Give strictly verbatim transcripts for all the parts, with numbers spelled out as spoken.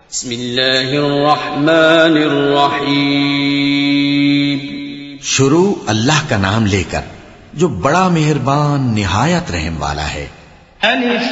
بسم اللہ الرحمن الرحیم. شروع اللہ کا نام لے کر جو بڑا مہربان نہایت رحم والا ہے. الف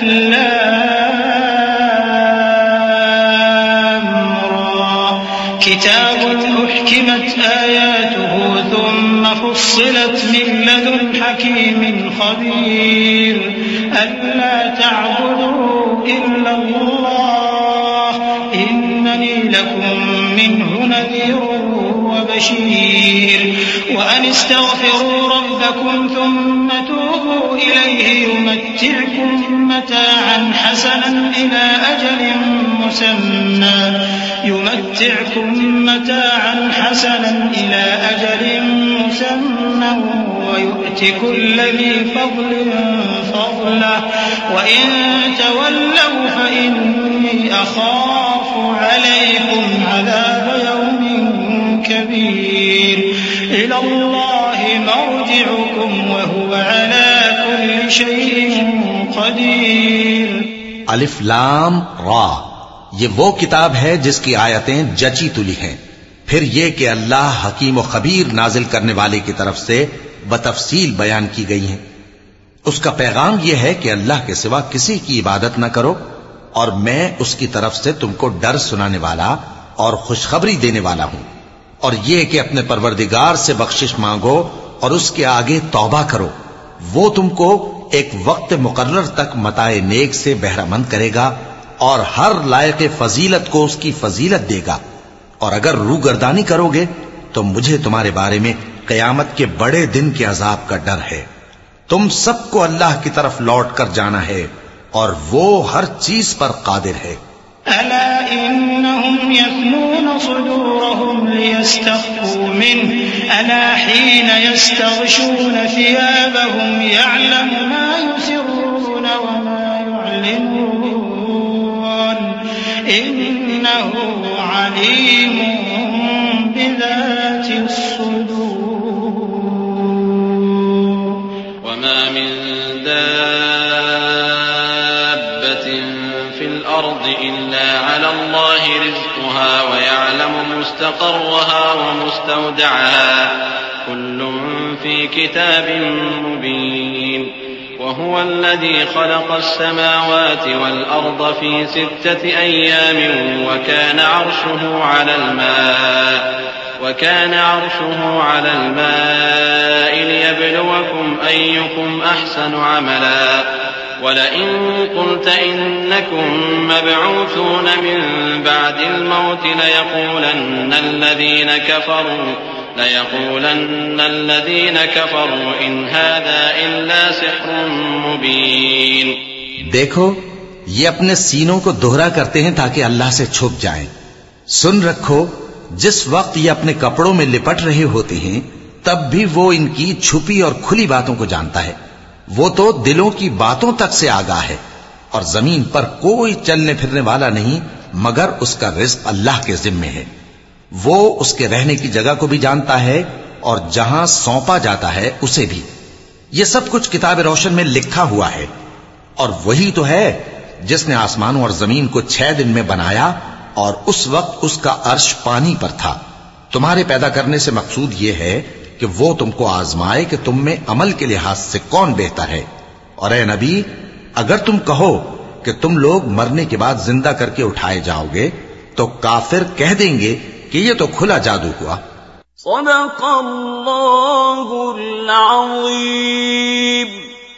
لام را کتاب احکمت آیاته ثم فصلت من لدن حکیم خبیر الا تعبدوا الا اللہ اننی لکم منه نذیر وبشیر وان استغفروا ربکم ثم توبوا الیہ يمتعكم متاعا حسنا الى اجل مسمى يمتعكم متاعا حسنا الى اجل مسمى ويؤت كل ذي فضل فضله وان تولوا فاني اخاف عليكم عذاب يوم كبير الى الله مرجعكم وهو على كل شيء قدیر. الف لام را یہ وہ کتاب ہے جس کی آیتیں جچی تلی ہیں. پھر یہ کہ اللہ حکیم و خبیر نازل کرنے والے کی طرف سے بتفصیل بیان کی گئی ہیں. اس کا پیغام یہ ہے کہ اللہ کے سوا کسی کی عبادت نہ کرو اور میں اس کی طرف سے تم کو ڈر سنانے والا اور خوشخبری دینے والا ہوں. اور یہ کہ اپنے پروردگار سے بخشش مانگو اور اس کے آگے توبہ کرو. وہ تم کو ایک وقت مقرر تک متاع نیک سے بہرہ مند کرے گا اور ہر لائق فضیلت کو اس کی فضیلت دے گا. اور اگر روگردانی کرو گے تو مجھے تمہارے بارے میں قیامت کے بڑے دن کے عذاب کا ڈر ہے. تم سب کو اللہ کی طرف لوٹ کر جانا ہے اور وہ ہر چیز پر قادر ہے. الا انهم يثنون صدورهم ليستخفوا منه الا حين يستغشون ثيابهم يعلم ما يسرون وما يعلنون انه عليم بذات الصدور. وما من دابة في الأرض إلا على الله رزقها ويعلم مستقرها ومستودعها كل في كتاب مبين. وهو الذي خلق السماوات والأرض في ستة أيام وكان عرشه على الماء وكان عرشه على الماء ليبلوكم أيكم أحسن عملا ولئن قلت إنكم مبعوثون من بعد الموت ليقولن الذين كفروا ليقولن الذين كفروا إن هذا إلا سحر مبين. دیکھو یہ اپنے سینوں کو دوہرا کرتے ہیں تاکہ اللہ سے چھپ جائیں. سن رکھو جس وقت یہ اپنے کپڑوں میں لپٹ رہے ہوتے ہیں تب بھی وہ ان کی چھپی اور کھلی باتوں کو جانتا ہے. وہ تو دلوں کی باتوں تک سے آگاہ ہے. اور زمین پر کوئی چلنے پھرنے والا نہیں مگر اس کا رزق اللہ کے ذمے ہے. وہ اس کے رہنے کی جگہ کو بھی جانتا ہے اور جہاں سونپا جاتا ہے اسے بھی. یہ سب کچھ کتاب روشن میں لکھا ہوا ہے. اور وہی تو ہے جس نے آسمانوں اور زمین کو چھ دن میں بنایا اور اس وقت اس کا عرش پانی پر تھا. تمہارے پیدا کرنے سے مقصود یہ ہے کہ وہ تم کو آزمائے کہ تم میں عمل کے لحاظ سے کون بہتر ہے. اور اے نبی اگر تم کہو کہ تم لوگ مرنے کے بعد زندہ کر کے اٹھائے جاؤ گے تو کافر کہہ دیں گے کہ یہ تو کھلا جادو ہوا. صدق اللہ العظیم.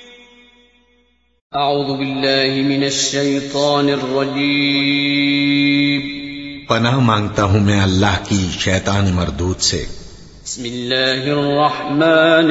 اعوذ باللہ من الشیطان الرجیم. پناہ مانگتا ہوں میں اللہ کی شیطان مردود سے. بسم اللہ الرحمن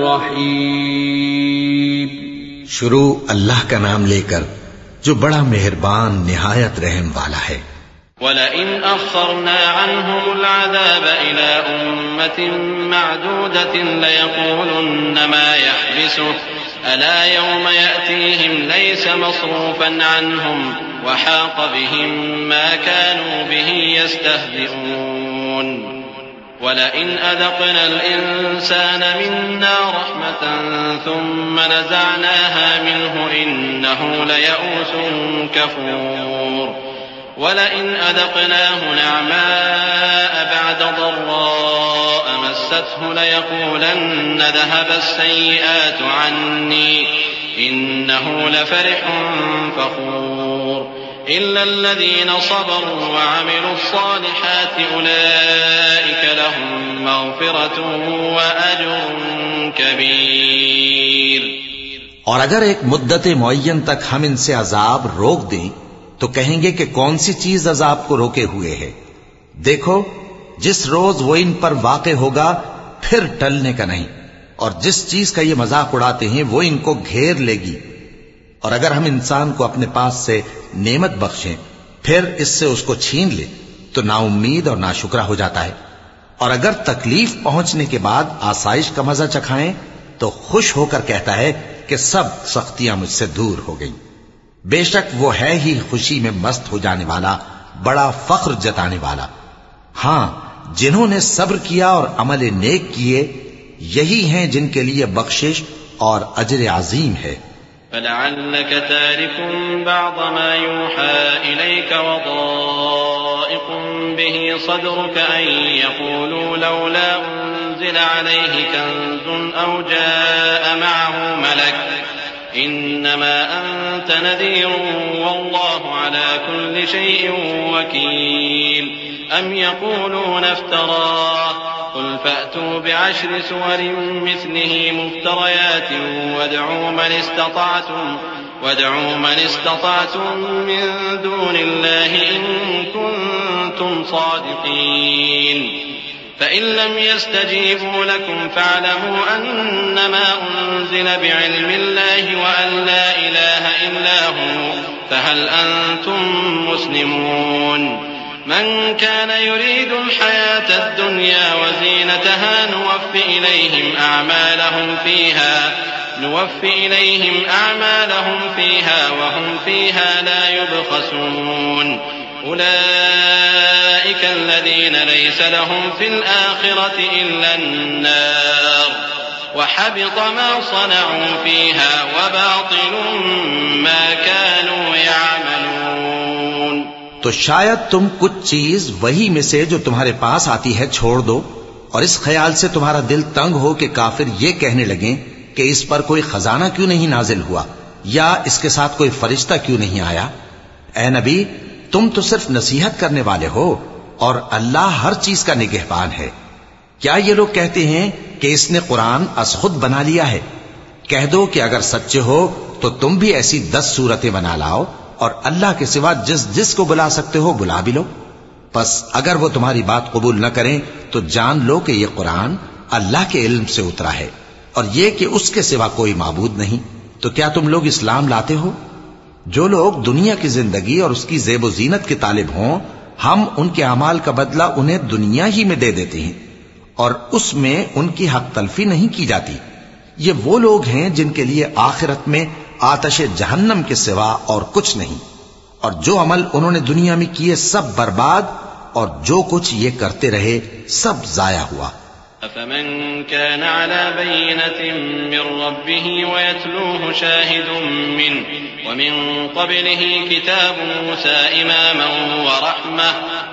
الرحیم. شروع اللہ کا نام لے کر جو بڑا مہربان نہایت رحم والا ہے. وَلَئِنْ أَخَّرْنَا عَنْهُمُ الْعَذَابَ إِلَىٰ أُمَّةٍ مَّعْدُودَةٍ لَيَقُولُنَّ مَا يَحْبِسُهُ أَلَا يَوْمَ يَأْتِيهِمْ لَيْسَ مَصْرُوفًا عَنْهُمْ وَحَاقَ بِهِم مَّا كَانُوا بِهِ يَسْتَهْزِئُونَ. وَلَئِنْ أَذَقْنَا الْإِنسَانَ مِنَّا رَحْمَةً ثُمَّ نَزَعْنَاهَا مِنْهُ إِنَّهُ لَيَئُوسٌ كَفُورٌ. وَلَئِنْ أَذَقْنَاهُ نَعْمَاءَ بَعْدَ ضَرَّاءَ مَسَّتْهُ لَيَقُولَنَّ ذَهَبَ السَّيِّئَاتُ عَنِّي إِنَّهُ لَفَرِحٌ فَخُورٌ إِلَّا الَّذِينَ صَبَرُوا وَعَمِلُوا الصَّالِحَاتِ أُولَئِكَ لَهُم مَّغْفِرَةٌ وَأَجْرٌ كَبِيرٌ۔ اور اگر ایک مدت معین تک ہم ان سے عذاب روک دیں تو کہیں گے کہ کون سی چیز عذاب کو روکے ہوئے ہے؟ دیکھو جس روز وہ ان پر واقع ہوگا پھر ٹلنے کا نہیں، اور جس چیز کا یہ مذاق اڑاتے ہیں وہ ان کو گھیر لے گی۔ اور اگر ہم انسان کو اپنے پاس سے نعمت بخشیں پھر اس سے اس کو چھین لے تو نا امید اور ناشکرا ہو جاتا ہے، اور اگر تکلیف پہنچنے کے بعد آسائش کا مزہ چکھائیں تو خوش ہو کر کہتا ہے کہ سب سختیاں مجھ سے دور ہو گئیں۔ بے شک وہ ہے ہی خوشی میں مست ہو جانے والا، بڑا فخر جتانے والا۔ ہاں جنہوں نے صبر کیا اور عمل نیک کیے یہی ہیں جن کے لیے بخشش اور اجر عظیم ہے۔ فَلَعَلَّكَ تَارِكٌ بَعْضَ مَا يُوحَىٰ إِلَيْكَ وَضَائِقٌ بِهِ صَدْرُكَ أَن يَقُولُوا لَوْلَا أُنزِلَ عَلَيْهِ كَنزٌ أَوْ جَاءَ مَعَهُ مَلَكٌ إِنَّمَا أَنتَ نَذِيرٌ وَاللَّهُ عَلَىٰ كُلِّ شَيْءٍ وَكِيلٌ أَمْ يَقُولُونَ افْتَرَاهُ قُلْ فَأْتُوا بِعَشْرِ سُوَرٍ مِّثْلِهِ مُفْتَرَيَاتٍ وَادْعُوا مَنِ اسْتَطَعْتُمْ وَادْعُوا مَنِ اسْتَطَعْتُم مِّن دُونِ اللَّهِ إِن كُنتُمْ صَادِقِينَ فَإِن لَّمْ يَسْتَجِيبُوا لَكُمْ فَاعْلَمُوا أَنَّمَا أُنزِلَ بِعِلْمِ اللَّهِ وَأَن لَّا إِلَٰهَ إِلَّا هُوَ فَهَلْ أَنتُم مُّسْلِمُونَ من كان يريد الحياة الدنيا وزينتها نوف إليهم أعمالهم فيها نوف إليهم أعمالهم فيها وهم فيها لا يبخسون أولئك الذين ليس لهم في الآخرة إلا النار وحبط ما صنعوا فيها وباطل ما كانوا يعملون۔ تو شاید تم کچھ چیز وہی میں سے جو تمہارے پاس آتی ہے چھوڑ دو، اور اس خیال سے تمہارا دل تنگ ہو کہ کافر یہ کہنے لگیں کہ اس پر کوئی خزانہ کیوں نہیں نازل ہوا یا اس کے ساتھ کوئی فرشتہ کیوں نہیں آیا۔ اے نبی تم تو صرف نصیحت کرنے والے ہو اور اللہ ہر چیز کا نگہبان ہے۔ کیا یہ لوگ کہتے ہیں کہ اس نے قرآن از خود بنا لیا ہے؟ کہہ دو کہ اگر سچے ہو تو تم بھی ایسی دس صورتیں بنا لاؤ اور اللہ کے سوا جس جس کو بلا سکتے ہو بلا بھی لو۔ پس اگر وہ تمہاری بات قبول نہ کریں تو جان لو کہ یہ قرآن اللہ کے علم سے اترا ہے، اور یہ کہ اس کے سوا کوئی معبود نہیں۔ تو کیا تم لوگ اسلام لاتے ہو؟ جو لوگ دنیا کی زندگی اور اس کی زیب و زینت کے طالب ہوں ہم ان کے اعمال کا بدلہ انہیں دنیا ہی میں دے دیتے ہیں، اور اس میں ان کی حق تلفی نہیں کی جاتی۔ یہ وہ لوگ ہیں جن کے لیے آخرت میں آتش جہنم کے سوا اور کچھ نہیں، اور جو عمل انہوں نے دنیا میں کیے سب برباد، اور جو کچھ یہ کرتے رہے سب ضائع ہوا۔ أفمن كان على بينة من ربه ويتلوه شاهد منه ومن قبله كتاب موسى إماما ورحمة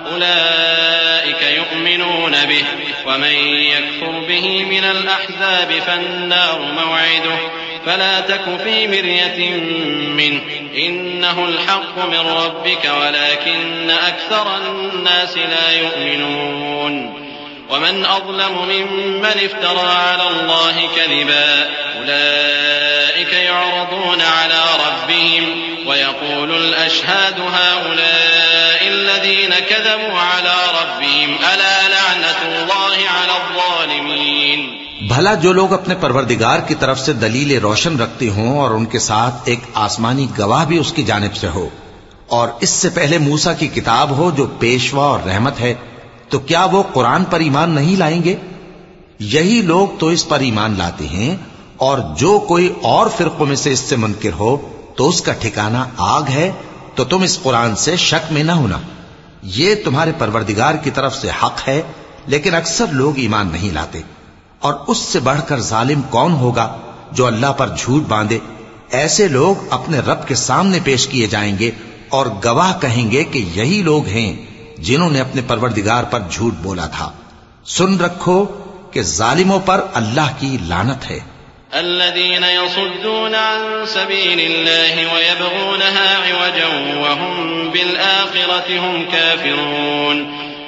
أولئك يؤمنون به ومن يكفر به من الأحزاب فالنار موعده فلا تك في مرية منه إنه الحق من ربك ولكن أكثر الناس لا يؤمنون ومن أظلم ممن افترى على الله كذبا أولئك يعرضون على ربهم ويقول الأشهاد هؤلاء الذين كذبوا على ربهم ألا لعنة الله على الظالمين۔ بھلا جو لوگ اپنے پروردگار کی طرف سے دلیل روشن رکھتے ہوں اور ان کے ساتھ ایک آسمانی گواہ بھی اس کی جانب سے ہو، اور اس سے پہلے موسیٰ کی کتاب ہو جو پیشوا اور رحمت ہے، تو کیا وہ قرآن پر ایمان نہیں لائیں گے؟ یہی لوگ تو اس پر ایمان لاتے ہیں، اور جو کوئی اور فرقوں میں سے اس سے منکر ہو تو اس کا ٹھکانہ آگ ہے۔ تو تم اس قرآن سے شک میں نہ ہونا، یہ تمہارے پروردگار کی طرف سے حق ہے، لیکن اکثر لوگ ایمان نہیں لاتے۔ اور اس سے بڑھ کر ظالم کون ہوگا جو اللہ پر جھوٹ باندھے؟ ایسے لوگ اپنے رب کے سامنے پیش کیے جائیں گے اور گواہ کہیں گے کہ یہی لوگ ہیں جنہوں نے اپنے پروردگار پر جھوٹ بولا تھا۔ سن رکھو کہ ظالموں پر اللہ کی لعنت ہے۔ الذين يصدون عن سبيل الله ويبغونها عوجا وهم بالآخرة هم كافرون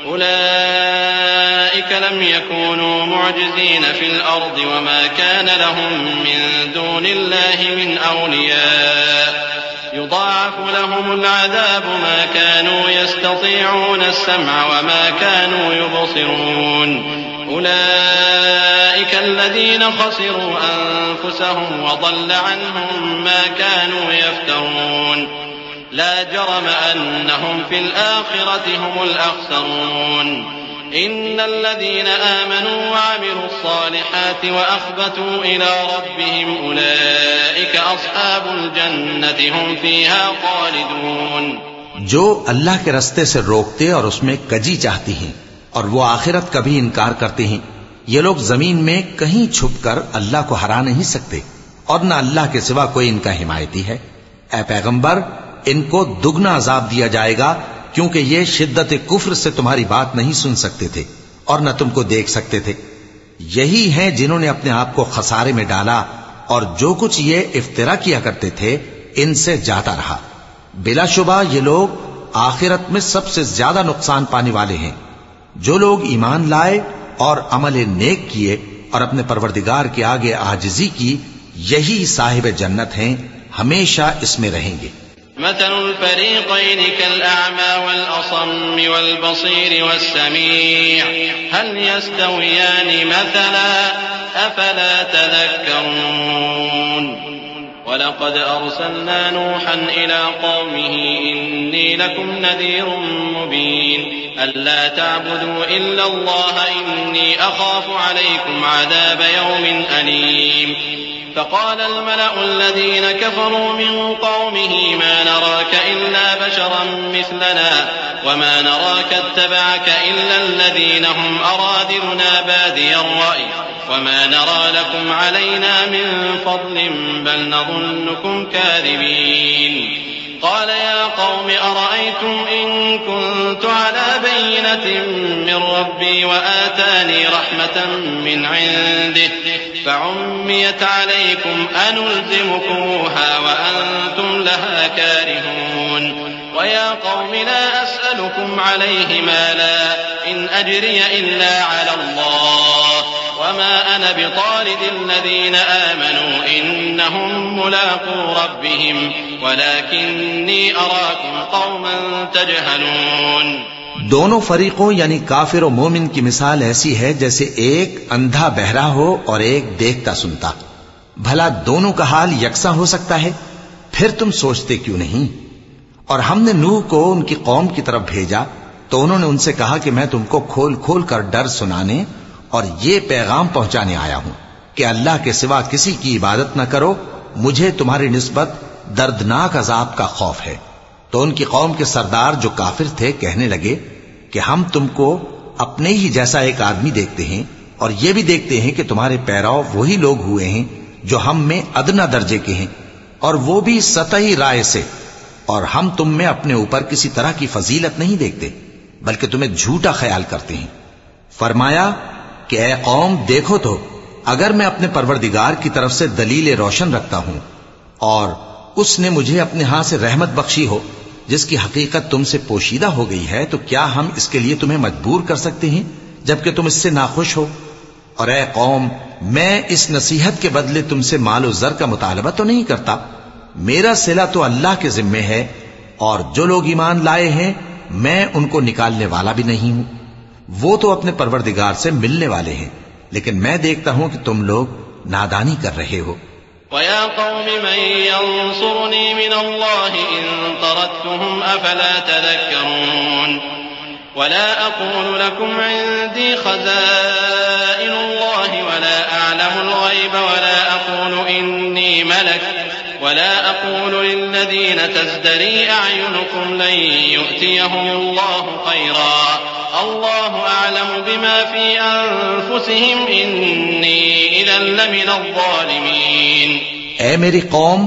أولئك لم يكونوا معجزين في الأرض وما كان لهم من دون الله من أولياء يضاعف لهم العذاب ما كانوا يستطيعون السمع وما كانوا يبصرون أولئك الذين خسروا أنفسهم وضل عنهم ما كانوا يفترون لا جرم أنهم في الآخرة هم الأخسرون إن الذين آمنوا وعملوا الصالحات وأخبتوا إلى ربهم أولئك أصحاب الجنة هم فيها خالدون۔ جو اللہ کے رستے سے روکتے اور اس میں کجی چاہتی ہیں اور وہ آخرت کا بھی انکار کرتے ہیں، یہ لوگ زمین میں کہیں چھپ کر اللہ کو ہرا نہیں سکتے اور نہ اللہ کے سوا کوئی ان کا حمایتی ہے۔ اے پیغمبر، ان کو دگنا عذاب دیا جائے گا کیونکہ یہ شدت کفر سے تمہاری بات نہیں سن سکتے تھے اور نہ تم کو دیکھ سکتے تھے۔ یہی ہیں جنہوں نے اپنے آپ کو خسارے میں ڈالا اور جو کچھ یہ افترا کیا کرتے تھے ان سے جاتا رہا۔ بلا شبہ یہ لوگ آخرت میں سب سے زیادہ نقصان پانے والے ہیں۔ جو لوگ ایمان لائے اور عمل نیک کیے اور اپنے پروردگار کے آگے عاجزی کی، یہی صاحب جنت ہیں، ہمیشہ اس میں رہیں گے۔ مثل الفريقين كالأعمى والأصم والبصير والسميع هل يستويان مثلا أفلا تذكرون ولقد أرسلنا نوحا إلى قومه إني لكم نذير مبين ألا تعبدوا إلا الله إني أخاف عليكم عذاب يوم أليم فقال الملأ الذين كفروا من قومه ما نراك إلا بشرا مثلنا وما نراك اتبعك إلا الذين هم أرادلنا بادي الرأي وما نرى لكم علينا من فضل بل نظنكم كاذبين قال يا قوم أرأيتم إن كنت على بينة من ربي وآتاني رحمة من عنده فعميت عليكم أنلزمكموها وأنتم لها كارهون ويا قوم لا أسألكم عليه مالا إن أجري إلا على الله وما أنا بطارد الذين آمنوا إنهم ملاقو ربهم ولكني أراكم قوما تجهلون۔ دونوں فریقوں یعنی کافر و مومن کی مثال ایسی ہے جیسے ایک اندھا بہرا ہو اور ایک دیکھتا سنتا۔ بھلا دونوں کا حال یکساں ہو سکتا ہے؟ پھر تم سوچتے کیوں نہیں؟ اور ہم نے نوح کو ان کی قوم کی طرف بھیجا تو انہوں نے ان سے کہا کہ میں تم کو کھول کھول کر ڈر سنانے اور یہ پیغام پہنچانے آیا ہوں کہ اللہ کے سوا کسی کی عبادت نہ کرو، مجھے تمہاری نسبت دردناک عذاب کا خوف ہے۔ تو ان کی قوم کے سردار جو کافر تھے کہنے لگے کہ ہم تم کو اپنے ہی جیسا ایک آدمی دیکھتے ہیں اور یہ بھی دیکھتے ہیں کہ تمہارے پیرو وہی لوگ ہوئے ہیں جو ہم میں ادنا درجے کے ہیں اور وہ بھی سطحی رائے سے، اور ہم تم میں اپنے اوپر کسی طرح کی فضیلت نہیں دیکھتے بلکہ تمہیں جھوٹا خیال کرتے ہیں۔ فرمایا کہ اے قوم دیکھو تو اگر میں اپنے پروردگار کی طرف سے دلیل روشن رکھتا ہوں اور اس نے مجھے اپنے ہاں سے رحمت بخشی ہو جس کی حقیقت تم سے پوشیدہ ہو گئی ہے، تو کیا ہم اس کے لیے تمہیں مجبور کر سکتے ہیں جبکہ تم اس سے ناخوش ہو؟ اور اے قوم، میں اس نصیحت کے بدلے تم سے مال و زر کا مطالبہ تو نہیں کرتا، میرا صلہ تو اللہ کے ذمے ہے، اور جو لوگ ایمان لائے ہیں میں ان کو نکالنے والا بھی نہیں ہوں، وہ تو اپنے پروردگار سے ملنے والے ہیں، لیکن میں دیکھتا ہوں کہ تم لوگ نادانی کر رہے ہو۔ وَيَا قَوْمِ مَن يَنصُرُنِي مِنَ اللَّهِ إِن طَرَدتُّهُمْ أَفَلَا تَذَكَّرُونَ وَلَا أَقُولُ لَكُمْ عِندِي خَزَائِنُ اللَّهِ وَلَا أَعْلَمُ الْغَيْبَ وَلَا أَقُولُ إِنِّي مَلَكٌ وَلَا أَقُولُ لِلَّذِينَ تَزْدَرِي أَعْيُنُكُمْ لَن يُؤْتِيَهُمُ اللَّهُ خَيْرًا اللہ اعلم بما فی انفسہم انی اذا لمن الظالمین۔ اے میری قوم،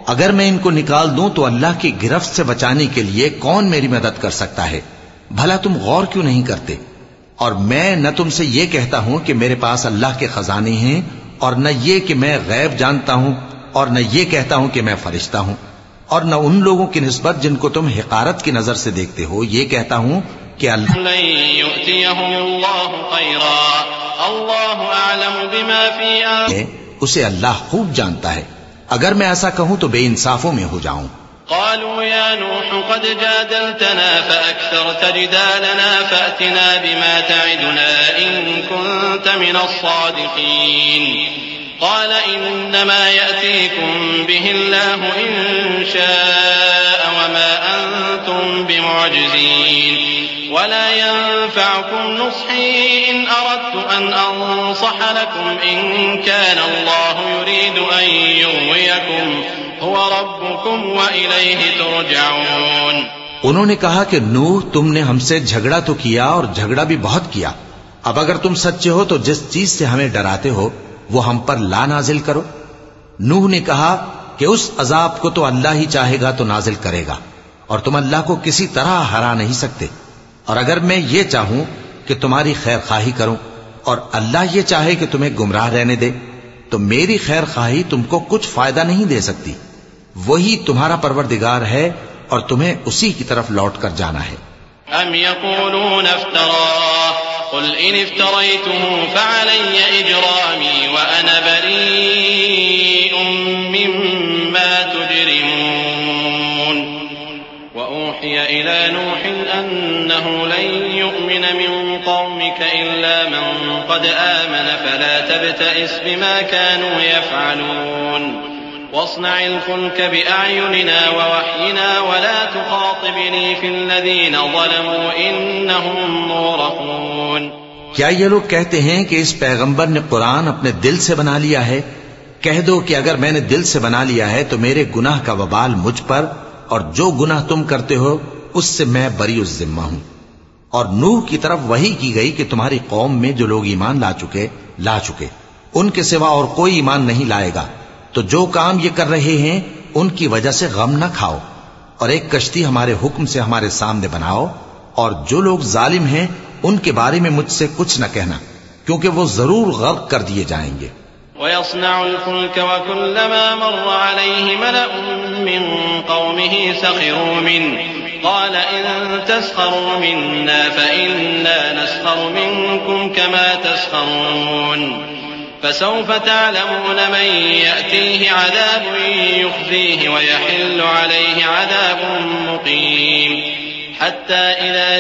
اگر میں ان کو نکال دوں تو اللہ کی گرفت سے بچانے کے لیے کون میری مدد کر سکتا ہے؟ بھلا تم غور کیوں نہیں کرتے؟ اور میں نہ تم سے یہ کہتا ہوں کہ میرے پاس اللہ کے خزانے ہیں، اور نہ یہ کہ میں غیب جانتا ہوں، اور نہ یہ کہتا ہوں کہ میں فرشتہ ہوں، اور نہ ان لوگوں کی نسبت جن کو تم حقارت کی نظر سے دیکھتے ہو یہ کہتا ہوں کہ اللہ لن يؤتيهم الله خيرا الله أعلم بما في آنفسهم اسے اللہ خوب جانتا ہے، اگر میں ایسا کہوں تو بے انصافوں میں ہو جاؤں۔ قالوا يا نوح قد جادلتنا فأكثرت جدالنا فأتنا بما تعدنا إن كنت من الصادقين قال إنما يأتيكم به الله إن شاء وما أنتم بمعجزين ولا ينفعكم نصحي إن أردت أن أنصح لكم إن كان الله يريد أن يغويكم هو ربكم وإليه ترجعون۔ انہوں نے کہا کہ نوح تم نے ہم سے جھگڑا تو کیا اور جھگڑا بھی بہت کیا، اب اگر تم سچے ہو تو جس چیز سے ہمیں ڈراتے ہو وہ ہم پر لا نازل کرو۔ نوح نے کہا کہ اس عذاب کو تو اللہ ہی چاہے گا تو نازل کرے گا، اور تم اللہ کو کسی طرح ہرا نہیں سکتے، اور اگر میں یہ چاہوں کہ تمہاری خیر خواہی کروں اور اللہ یہ چاہے کہ تمہیں گمراہ رہنے دے تو میری خیر خواہی تم کو کچھ فائدہ نہیں دے سکتی، وہی تمہارا پروردگار ہے اور تمہیں اسی کی طرف لوٹ کر جانا ہے۔ ام يقولون افتراه قل ان افتريته فعلي اجرامي وانا بريء مما تجرمون واوحي الى نوح انه لن يؤمن من قومك الا من قد آمن فلا تبتئس بما كانوا يفعلون واصنع الفلك بأعيننا ووحينا ولا تخاطبني في الذين ظلموا إنهم مغرقون۔ کیا یہ لوگ کہتے ہیں کہ اس پیغمبر نے قرآن اپنے دل سے بنا لیا ہے؟ کہہ دو کہ اگر میں نے دل سے بنا لیا ہے تو میرے گناہ کا وبال مجھ پر، اور جو گناہ تم کرتے ہو اس سے میں بری الذمہ ہوں۔ اور نوح کی طرف وحی کی گئی کہ تمہاری قوم میں جو لوگ ایمان لا چکے لا چکے ان کے سوا اور کوئی ایمان نہیں لائے گا، تو جو کام یہ کر رہے ہیں ان کی وجہ سے غم نہ کھاؤ، اور ایک کشتی ہمارے حکم سے ہمارے سامنے بناؤ، اور جو لوگ ظالم ہیں ان کے بارے میں مجھ سے کچھ نہ کہنا، کیونکہ وہ ضرور غرق کر دیے جائیں گے۔ وَيَصْنَعُ الْفُلْكَ وَكُلَّمَا مَرَّ عَلَيْهِ مَلَأٌ مِّن قَوْمِهِ سَخِرُوا مِنْهُ قَالَ إِن تَسْخَرُوا مِنَّا فَإِنَّا نَسْخَرُ مِنكُمْ كَمَا تَسْخَرُونَ فسوف تعلمون من يأتيه عذاب يخزيه ويحل عليه عذاب مقيم حتى إذا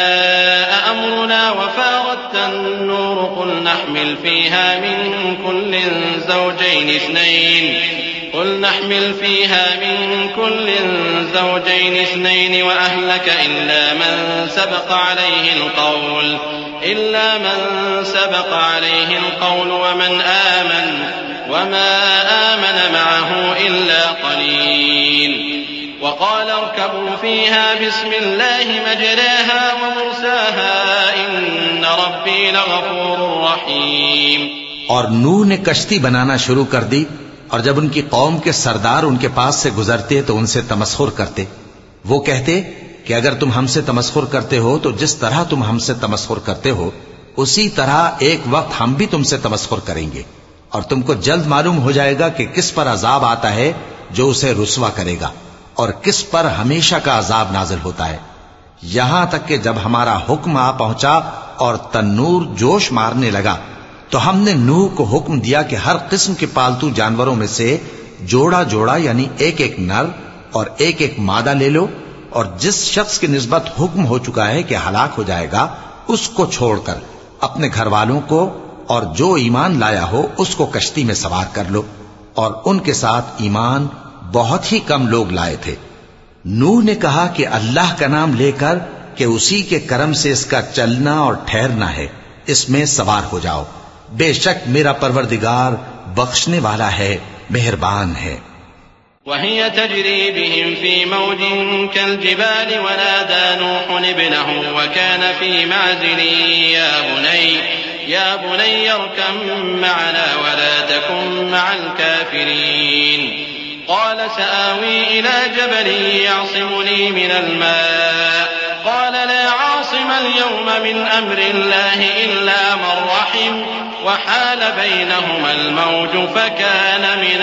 جاء أمرنا وفارت النور قل نحمل فيها من كل زوجين اثنين قل نحمل فيها من كل زوجين اثنين وأهلك إلا من سبق عليه القول إلا من سبق عليه القول ومن آمن وما آمن معه إلا قليل وقال اركبوا فيها بسم الله مجراها ومرساها إن ربي لغفور رحيم۔ اور نوح نے کشتی بنانا شروع کر دی، اور جب ان کی قوم کے سردار ان کے پاس سے گزرتے تو ان سے تمسخر کرتے، وہ کہتے کہ اگر تم ہم سے تمسخر کرتے ہو تو جس طرح تم ہم سے تمسخر کرتے ہو اسی طرح ایک وقت ہم بھی تم سے تمسخر کریں گے، اور تم کو جلد معلوم ہو جائے گا کہ کس پر عذاب آتا ہے جو اسے رسوا کرے گا، اور کس پر ہمیشہ کا عذاب نازل ہوتا ہے، یہاں تک کہ جب ہمارا حکم آ پہنچا اور تنور جوش مارنے لگا تو ہم نے نوح کو حکم دیا کہ ہر قسم کے پالتو جانوروں میں سے جوڑا جوڑا یعنی ایک ایک نر اور ایک ایک مادہ لے لو، اور جس شخص کی نسبت حکم ہو چکا ہے کہ ہلاک ہو جائے گا اس کو چھوڑ کر اپنے گھر والوں کو اور جو ایمان لایا ہو اس کو کشتی میں سوار کر لو، اور ان کے ساتھ ایمان بہت ہی کم لوگ لائے تھے۔ نوح نے کہا کہ اللہ کا نام لے کر کہ اسی کے کرم سے اس کا چلنا اور ٹھہرنا ہے، اس میں سوار ہو جاؤ، بے شک میرا پروردگار بخشنے والا ہے، مہربان ہے۔ وهي تجري بهم في موج كالجبال ونادى نوح ابنه وكان في معزل يا بني يا بني اركب معنا ولا تكن مع الكافرين قال سآوي إلى جبل يعصمني من الماء قال لا عاصم اليوم من أمر الله إلا من رحم وحال بينهما الموج فكان من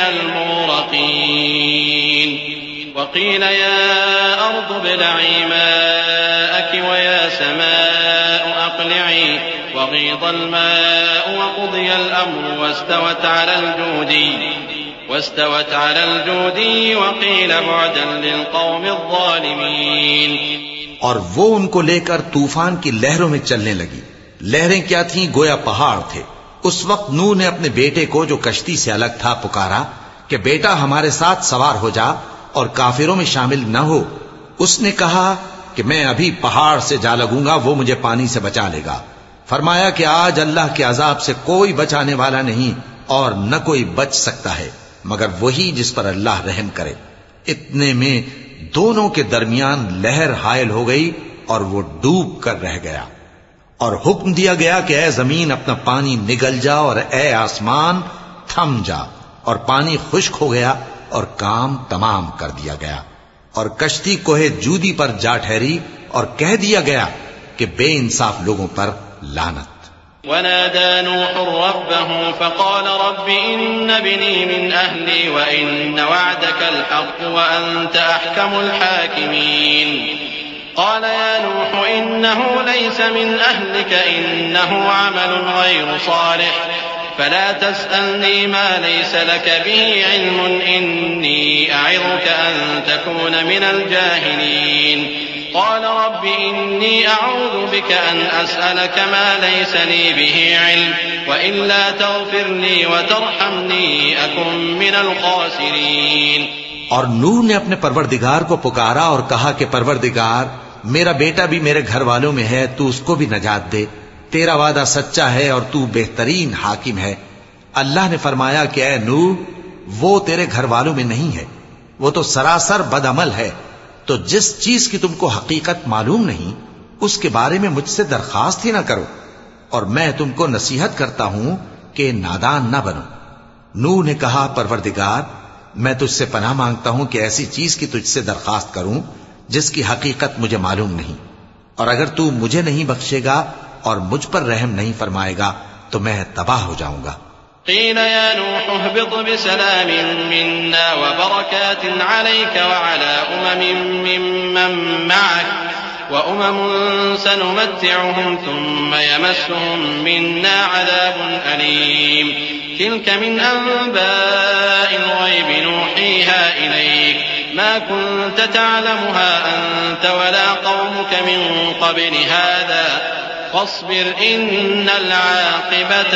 المغرقين وقيل يا أرض ابلعي ماءك ويا سماء أقلعي وغيض الماء وقضي الأمر واستوت على الجودي واستوت على الجودي وقيل بعدا للقوم الظالمين. اور وہ ان کو لے کر طوفان کی لہروں میں چلنے لگی. لہریں کیا تھیں؟ گویا پہاڑ تھے. اس وقت نوح نے اپنے بیٹے کو جو کشتی سے الگ تھا پکارا کہ بیٹا ہمارے ساتھ سوار ہو جا اور کافروں میں شامل نہ ہو. اس نے کہا کہ میں ابھی پہاڑ سے جا لگوں گا، وہ مجھے پانی سے بچا لے گا. فرمایا کہ آج اللہ کے عذاب سے کوئی بچانے والا نہیں اور نہ کوئی بچ سکتا ہے مگر وہی جس پر اللہ رحم کرے. اتنے میں دونوں کے درمیان لہر حائل ہو گئی اور وہ ڈوب کر رہ گیا. اور حکم دیا گیا کہ اے زمین اپنا پانی نگل جا اور اے آسمان تھم جا، اور پانی خشک ہو گیا اور کام تمام کر دیا گیا. اور کشتی کوہ جودی پر جا ٹھہری اور کہہ دیا گیا کہ بے انصاف لوگوں پر لعنت. ونادى نوح ربه فقال رب إن ابني من أهلي وإن وعدك الحق وأنت أحكم الحاكمين. قال يا نوح إنه ليس من أهلك إنه عمل غير صالح فلا تسألني ما ليس لك به علم إني أعظك أن تكون من الجاهلين. قال رب إني أعوذ بك أن أسألك ما ليس لي به علم وإلا تغفر لي وترحمني أكن من الخاسرين. اور نوح نے اپنے پروردگار کو پکارا اور کہا کہ پروردگار میرا بیٹا بھی میرے گھر والوں میں ہے، تو اس کو بھی نجات دے. تیرا وعدہ سچا ہے اور تو بہترین حاکم ہے. اللہ نے فرمایا کہ اے نوح وہ تیرے گھر والوں میں نہیں ہے، وہ تو سراسر بدعمل ہے. تو جس چیز کی تم کو حقیقت معلوم نہیں اس کے بارے میں مجھ سے درخواست ہی نہ کرو، اور میں تم کو نصیحت کرتا ہوں کہ نادان نہ بنو. نوح نے کہا پروردگار میں تجھ سے پناہ مانگتا ہوں کہ ایسی چیز کی تجھ سے درخواست کروں جس کی حقیقت مجھے معلوم نہیں، اور اگر تو مجھے نہیں بخشے گا اور مجھ پر رحم نہیں فرمائے گا تو میں تباہ ہو جاؤں گا. قيل يا نوح اهبط بسلام منا وبركات عليك وعلى أمم ممن معك وأمم سنمتعهم ثم يمسهم منا عذاب أليم. تلك من أنباء الغيب نوحيها إليك ما كنت تعلمها أنت ولا قومك من قبل هذا فاصبر ان العاقبۃ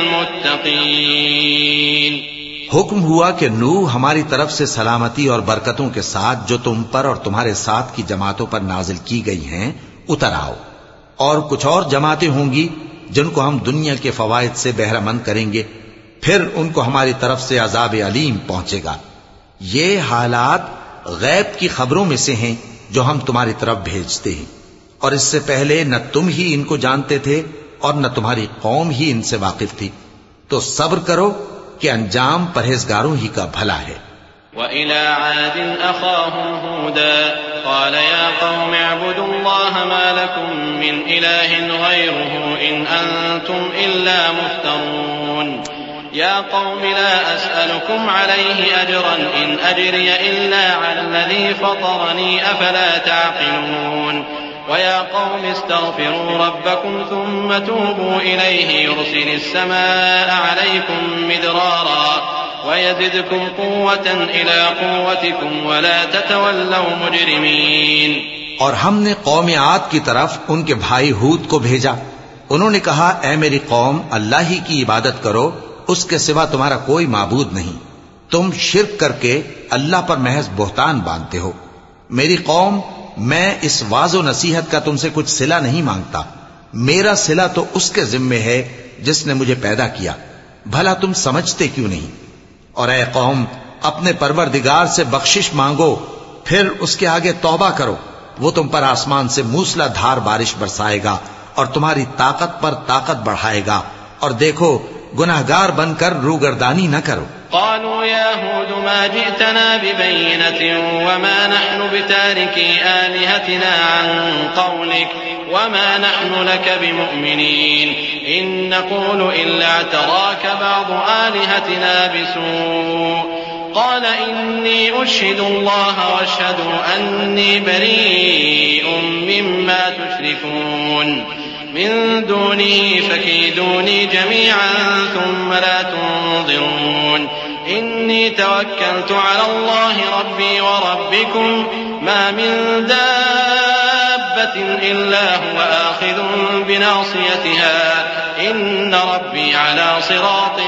للمتقین. حکم ہوا کہ نوح ہماری طرف سے سلامتی اور برکتوں کے ساتھ جو تم پر اور تمہارے ساتھ کی جماعتوں پر نازل کی گئی ہیں اتر آؤ، اور کچھ اور جماعتیں ہوں گی جن کو ہم دنیا کے فوائد سے بہرہ مند کریں گے، پھر ان کو ہماری طرف سے عذاب علیم پہنچے گا. یہ حالات غیب کی خبروں میں سے ہیں جو ہم تمہاری طرف بھیجتے ہیں، اور اس سے پہلے نہ تم ہی ان کو جانتے تھے اور نہ تمہاری قوم ہی ان سے واقف تھی. تو صبر کرو کہ انجام پرہیزگاروں ہی کا بھلا ہے. وَإِلَىٰ عَادٍ أَخَاهُمْ هُودًا قَالَ يَا قَوْمِ اعْبُدُوا اللَّهَ مَا لَكُم مِّنْ إِلَٰهٍ غَيْرُهُ إِنْ أَنتُمْ إِلَّا مُفْتَرُونَ. يَا قَوْمِ لَا أَسْأَلُكُمْ عَلَيْهِ أَجْرًا إِنْ أَجْرِيَ إِلَّا عَلَى الَّذِي فَطَرَنِي أَفَلَا تَعْقِلُونَ. وَيَا قَوْمِ اسْتَغْفِرُوا رَبَّكُمْ ثُمَّ تُوبُوا إِلَيْهِ يُرْسِلِ السَّمَاءَ عَلَيْكُمْ مِدْرَارًا وَيَزِدْكُمْ قُوَّةً إِلَىٰ قُوَّتِكُمْ وَلَا تَتَوَلَّوْا مُجْرِمِينَ. اور ہم نے قوم عاد کی طرف ان کے بھائی ہود کو بھیجا. انہوں نے کہا اے میری قوم اللہ ہی کی عبادت کرو، اس کے سوا تمہارا کوئی معبود نہیں. تم شرک کر کے اللہ پر محض بہتان باندھتے ہو. میری قوم میں اس واض و نصیحت کا تم سے کچھ صلہ نہیں مانگتا، میرا صلہ تو اس کے ذمے ہے جس نے مجھے پیدا کیا. بھلا تم سمجھتے کیوں نہیں؟ اور اے قوم اپنے پروردگار سے بخشش مانگو، پھر اس کے آگے توبہ کرو، وہ تم پر آسمان سے موسلا دھار بارش برسائے گا اور تمہاری طاقت پر طاقت بڑھائے گا. اور دیکھو گناہگار بن کر روگردانی نہ کرو. قالوا يا هود ما جئتنا ببينة وما نحن بتاركي آلهتنا عن قولك وما نحن لك بمؤمنين إن نقول إلا اعتراك بعض آلهتنا بسوء قال إني أشهد الله واشهدوا أني بريء مما تشركون من دونه فكيدوني جميعا ثم لا تنظرون إني توكلت على الله ربي وربكم ما من دابة إلا هو آخذ بناصيتها إن ربي على صراط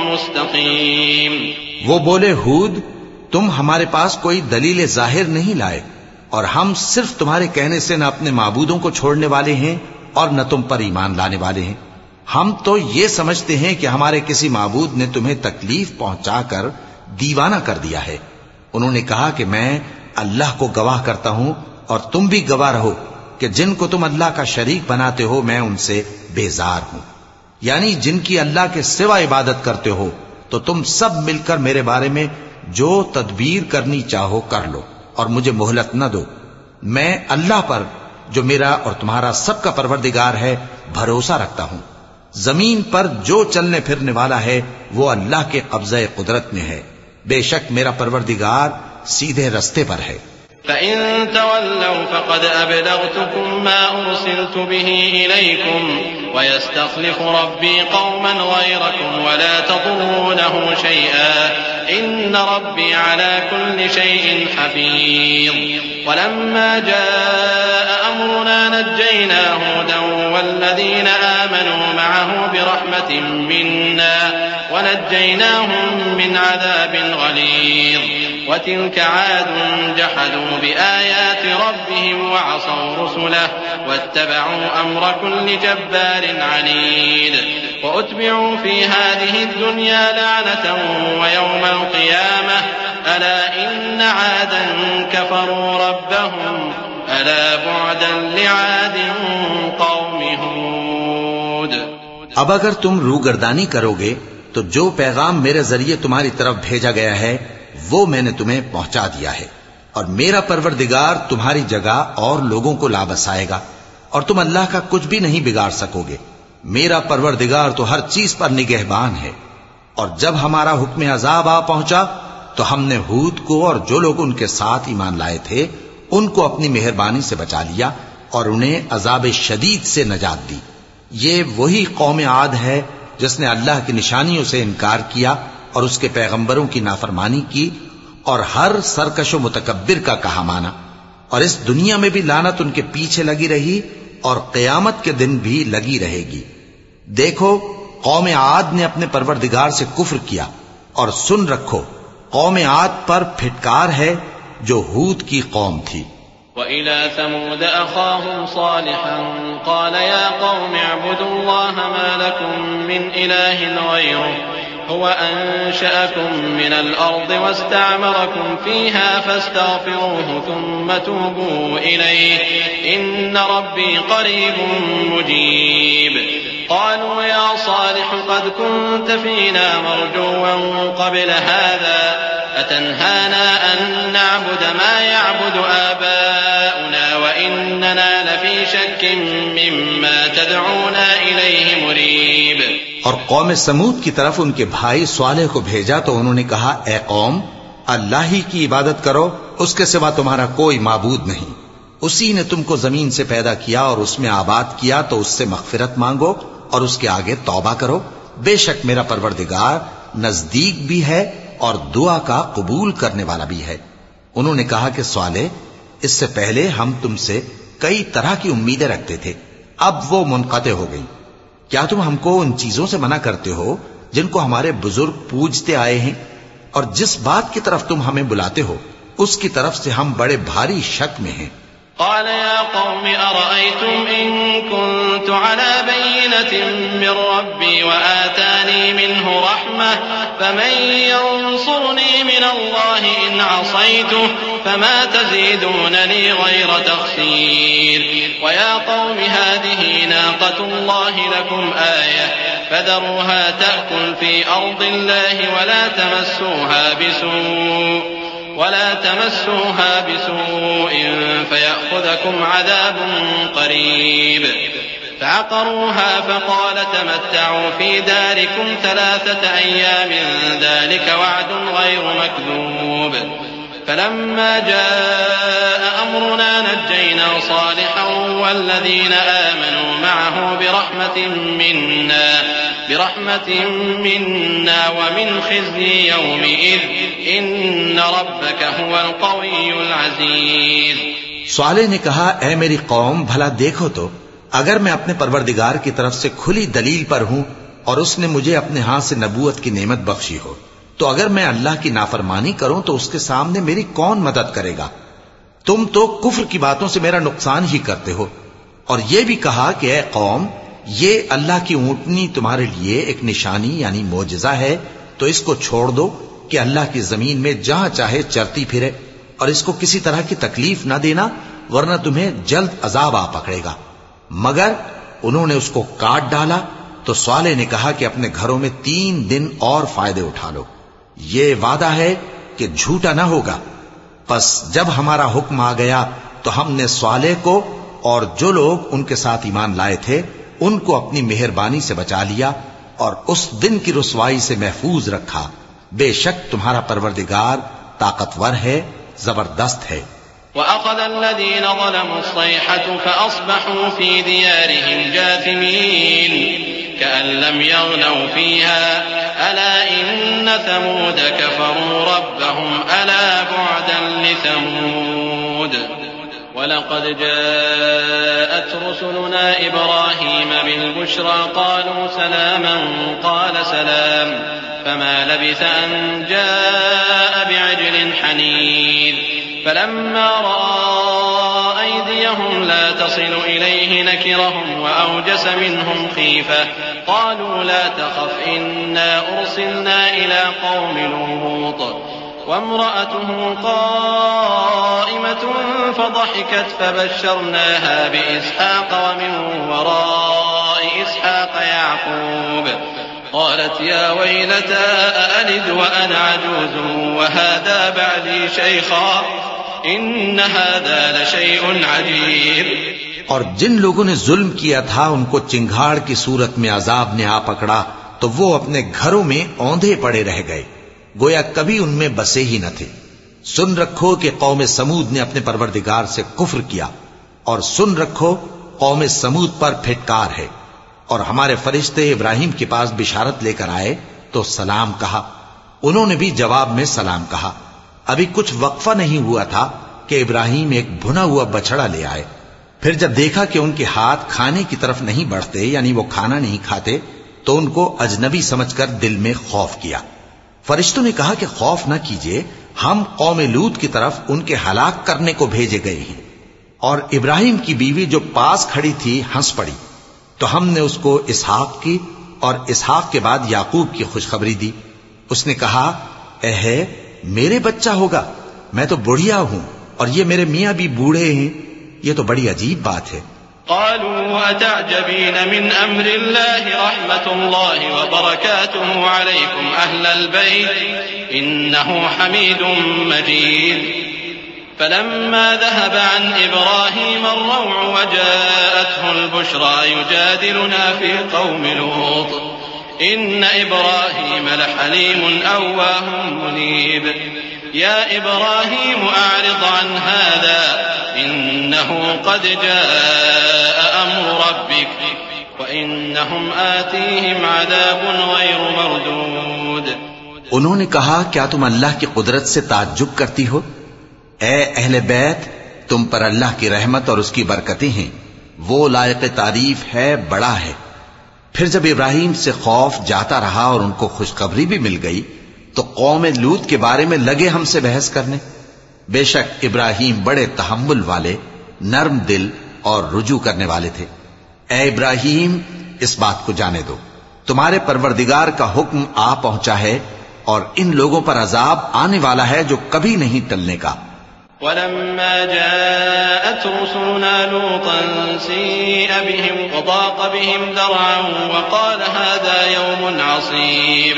مستقيم. وہ بولے ہود تم ہمارے پاس کوئی دلیل ظاہر نہیں لائے اور ہم صرف تمہارے کہنے سے نہ اپنے معبودوں کو چھوڑنے والے ہیں اور نہ تم پر ایمان لانے والے ہیں. ہم تو یہ سمجھتے ہیں کہ ہمارے کسی معبود نے تمہیں تکلیف پہنچا کر دیوانہ کر دیا ہے. انہوں نے کہا کہ میں اللہ کو گواہ کرتا ہوں اور تم بھی گواہ رہو کہ جن کو تم اللہ کا شریک بناتے ہو میں ان سے بیزار ہوں. یعنی جن کی اللہ کے سوا عبادت کرتے ہو تو تم سب مل کر میرے بارے میں جو تدبیر کرنی چاہو کر لو اور مجھے مہلت نہ دو. میں اللہ پر جو میرا اور تمہارا سب کا پروردگار ہے بھروسہ رکھتا ہوں. زمین پر جو چلنے پھرنے والا ہے وہ اللہ کے قبضہ قدرت میں ہے. بے شک میرا پروردگار سیدھے رستے پر ہے. فَإِن تَوَلَّوْا فَقَدْ أَبْلَغْتُكُم مَّا أُرْسِلْتُ بِهِ إِلَيْكُمْ وَيَسْتَخْلِفُ رَبِّي قَوْمًا غَيْرَكُمْ وَلَا تَضُرُّونَهُ شَيْئًا إِنَّ رَبِّي عَلَى كُلِّ شَيْءٍ حَفِيظٌ. وَلَمَّا جَاءَ أَمْرُنَا نَجَّيْنَا هُودًا وَالَّذِينَ آمَنُوا مَعَهُ بِرَحْمَةٍ مِّنَّا ونجيناهم من عذاب غليظ. وتلك عاد جحدوا بآيات ربهم وعصوا رسله واتبعوا أمر كل جبار عنيد. وأتبعوا في هذه الدنيا لعنة ويوم القيامة ألا إن عادا كفروا ربهم ألا بعدا لعاد قوم هود. اب اگر تم روگردانی کرو گے تو جو پیغام میرے ذریعے تمہاری طرف بھیجا گیا ہے وہ میں نے تمہیں پہنچا دیا ہے اور میرا پروردگار تمہاری جگہ اور لوگوں کو لا بسائے گا اور تم اللہ کا کچھ بھی نہیں بگاڑ سکو گے. میرا پروردگار تو ہر چیز پر نگہبان ہے. اور جب ہمارا حکم عذاب آ پہنچا تو ہم نے ہود کو اور جو لوگ ان کے ساتھ ایمان لائے تھے ان کو اپنی مہربانی سے بچا لیا اور انہیں عذاب شدید سے نجات دی. یہ وہی قوم عاد ہے جس نے اللہ کی نشانیوں سے انکار کیا اور اس کے پیغمبروں کی نافرمانی کی اور ہر سرکش و متکبر کا کہا مانا. اور اس دنیا میں بھی لعنت ان کے پیچھے لگی رہی اور قیامت کے دن بھی لگی رہے گی. دیکھو قوم عاد نے اپنے پروردگار سے کفر کیا اور سن رکھو قوم عاد پر پھٹکار ہے جو ہود کی قوم تھی. وَإِلَى ثَمُودَ أَخَاهُمْ صَالِحًا قَالَ يَا قَوْمِ اعْبُدُوا اللَّهَ مَا لَكُم مِّنْ إِلَٰهٍ غَيْرُهُ هُوَ أَنشَأَكُم مِّنَ الْأَرْضِ وَاسْتَعْمَرَكُمْ فِيهَا فَاسْتَغْفِرُوهُ ثُمَّ تُوبُوا إِلَيْهِ إِنَّ رَبِّي قَرِيبٌ مُّجِيبٌ. قالوا يا صالح قد كنت فينا مرجوا قبل هذا أتنهانا أن نعبد ما يعبد آباؤنا وإننا لفي شك مما تدعونا إليه مريب. اور قوم سمود کی طرف ان کے بھائی صالح کو بھیجا تو انہوں نے کہا اے قوم اللہ ہی کی عبادت کرو اس کے سوا تمہارا کوئی معبود نہیں. اسی نے تم کو زمین سے پیدا کیا اور اس میں آباد کیا تو اس سے مغفرت مانگو اور اس کے آگے توبہ کرو. بے شک میرا پروردگار نزدیک بھی ہے اور دعا کا قبول کرنے والا بھی ہے. انہوں نے کہا کہ صالح اس سے پہلے ہم تم سے کئی طرح کی امیدیں رکھتے تھے اب وہ منقطع ہو گئی. کیا تم ہم کو ان چیزوں سے منع کرتے ہو جن کو ہمارے بزرگ پوجتے آئے ہیں اور جس بات کی طرف تم ہمیں بلاتے ہو اس کی طرف سے ہم بڑے بھاری شک میں ہیں. قال يا قوم أرأيتم إن كنت على بينة من ربي وآتاني منه رحمة فمن ينصرني من الله إن عصيته فما تزيدونني غير تخسير. ويا قوم هذه ناقة الله لكم آية فذروها تأكل في أرض الله ولا تمسوها بسوء ولا تمسوها بسوء فيأخذكم عذاب قريب فعقروها فقال تمتعوا في داركم ثلاثة أيام ذلك وعد غير مكذوب فلما جاء أمرنا نجينا صالحا والذين آمنوا معه برحمة منا برحمة منا ومن خزي يومئذ إن ربك هو القوي العزيز. صالح نے کہا اے میری قوم بھلا دیکھو تو اگر میں اپنے پروردگار کی طرف سے کھلی دلیل پر ہوں اور اس نے مجھے اپنے ہاتھ سے نبوت کی نعمت بخشی ہو تو اگر میں اللہ کی نافرمانی کروں تو اس کے سامنے میری کون مدد کرے گا؟ تم تو کفر کی باتوں سے میرا نقصان ہی کرتے ہو. اور یہ بھی کہا کہ اے قوم یہ اللہ کی اونٹنی تمہارے لیے ایک نشانی یعنی معجزہ ہے تو اس کو چھوڑ دو کہ اللہ کی زمین میں جہاں چاہے چرتی پھرے اور اس کو کسی طرح کی تکلیف نہ دینا ورنہ تمہیں جلد عذاب آ پکڑے گا. مگر انہوں نے اس کو کاٹ ڈالا تو صالح نے کہا کہ اپنے گھروں میں تین دن اور فائدے اٹھا لو، یہ وعدہ ہے کہ جھوٹا نہ ہوگا. پس جب ہمارا حکم آ گیا تو ہم نے صالح کو اور جو لوگ ان کے ساتھ ایمان لائے تھے ان کو اپنی مہربانی سے بچا لیا اور اس دن کی رسوائی سے محفوظ رکھا. بے شک تمہارا پروردگار طاقتور ہے، زبردست ہے. وأخذ الذين ظلموا الصيحة فأصبحوا في ديارهم جاثمين كأن لم يغنوا فيها ألا إن ثمود كفروا ربهم ألا بعدا لثمود. ولقد جاءت رسلنا إبراهيم بالبشرى قالوا سلاما قال سلام فما لبث أن جاء بعجل حنيذ فلما رأى أيديهم لا تصل إليه نكرهم وأوجس منهم خيفة قالوا لا تخف إنا أرسلنا إلى قوم لوط وامرأته قائمة فضحكت فبشرناها بإسحاق ومن وراء إسحاق يعقوب قالت يا ويلتى أألد وأنا عجوز وهذا بعلي شيخا إن هذا لشيء عجيب. اور جن لوگوں نے ظلم کیا تھا ان کو چنگھاڑ کی صورت میں عذاب نے آ پکڑا تو وہ اپنے گھروں میں اوندھے پڑے رہ گئے گویا کبھی ان میں بسے ہی نہ تھے. سن رکھو کہ قوم سمود نے اپنے پروردگار سے کفر کیا اور سن رکھو قوم سمود پر پھٹکار ہے. اور ہمارے فرشتے ابراہیم کے پاس بشارت لے کر آئے تو سلام کہا، انہوں نے بھی جواب میں سلام کہا. ابھی کچھ وقفہ نہیں ہوا تھا کہ ابراہیم ایک بھنا ہوا بچڑا لے آئے. پھر جب دیکھا کہ ان کے ہاتھ کھانے کی طرف نہیں بڑھتے یعنی وہ کھانا نہیں کھاتے تو ان کو اجنبی سمجھ کر دل میں خوف کیا. فرشتوں نے کہا کہ خوف نہ کیجیے، ہم قوم لوط کی طرف ان کے ہلاک کرنے کو بھیجے گئے ہیں. اور ابراہیم کی بیوی جو پاس کھڑی تھی ہنس پڑی تو ہم نے اس کو اسحاق کی اور اسحاق کے بعد یعقوب کی خوشخبری دی. اس نے کہا اے میرے بچہ ہوگا، میں تو بڑھیا ہوں اور یہ میرے میاں بھی بوڑھے ہیں، یہ تو بڑی عجیب بات ہے. قالوا أتعجبين من أمر الله رحمة الله وبركاته عليكم أهل البيت إنه حميد مجيد. فلما ذهب عن إبراهيم الروع وجاءته البشرى يجادلنا في قوم لوط إن إبراهيم لحليم أواه منيب. يا إبراهيم أعرض عن هذا إنه قد جاء أمر ربك وإنهم آتيهم عذاب غير مردود. انہوں نے کہا کیا تم اللہ کی قدرت سے تعجب کرتی ہو؟ اے اہل بیت تم پر اللہ کی رحمت اور اس کی برکتیں ہیں، وہ لائق تعریف ہے، بڑا ہے. پھر جب ابراہیم سے خوف جاتا رہا اور ان کو خوشخبری بھی مل گئی تو قوم لوط کے بارے میں لگے ہم سے بحث کرنے. بے شک ابراہیم بڑے تحمل والے، نرم دل اور رجوع کرنے والے تھے. اے ابراہیم اس بات کو جانے دو، تمہارے پروردگار کا حکم آ پہنچا ہے اور ان لوگوں پر عذاب آنے والا ہے جو کبھی نہیں ٹلنے کا. ولما جاءت رسلنا لوطا سيء بهم وضاق بهم ذرعا وقال هذا يوم عصيب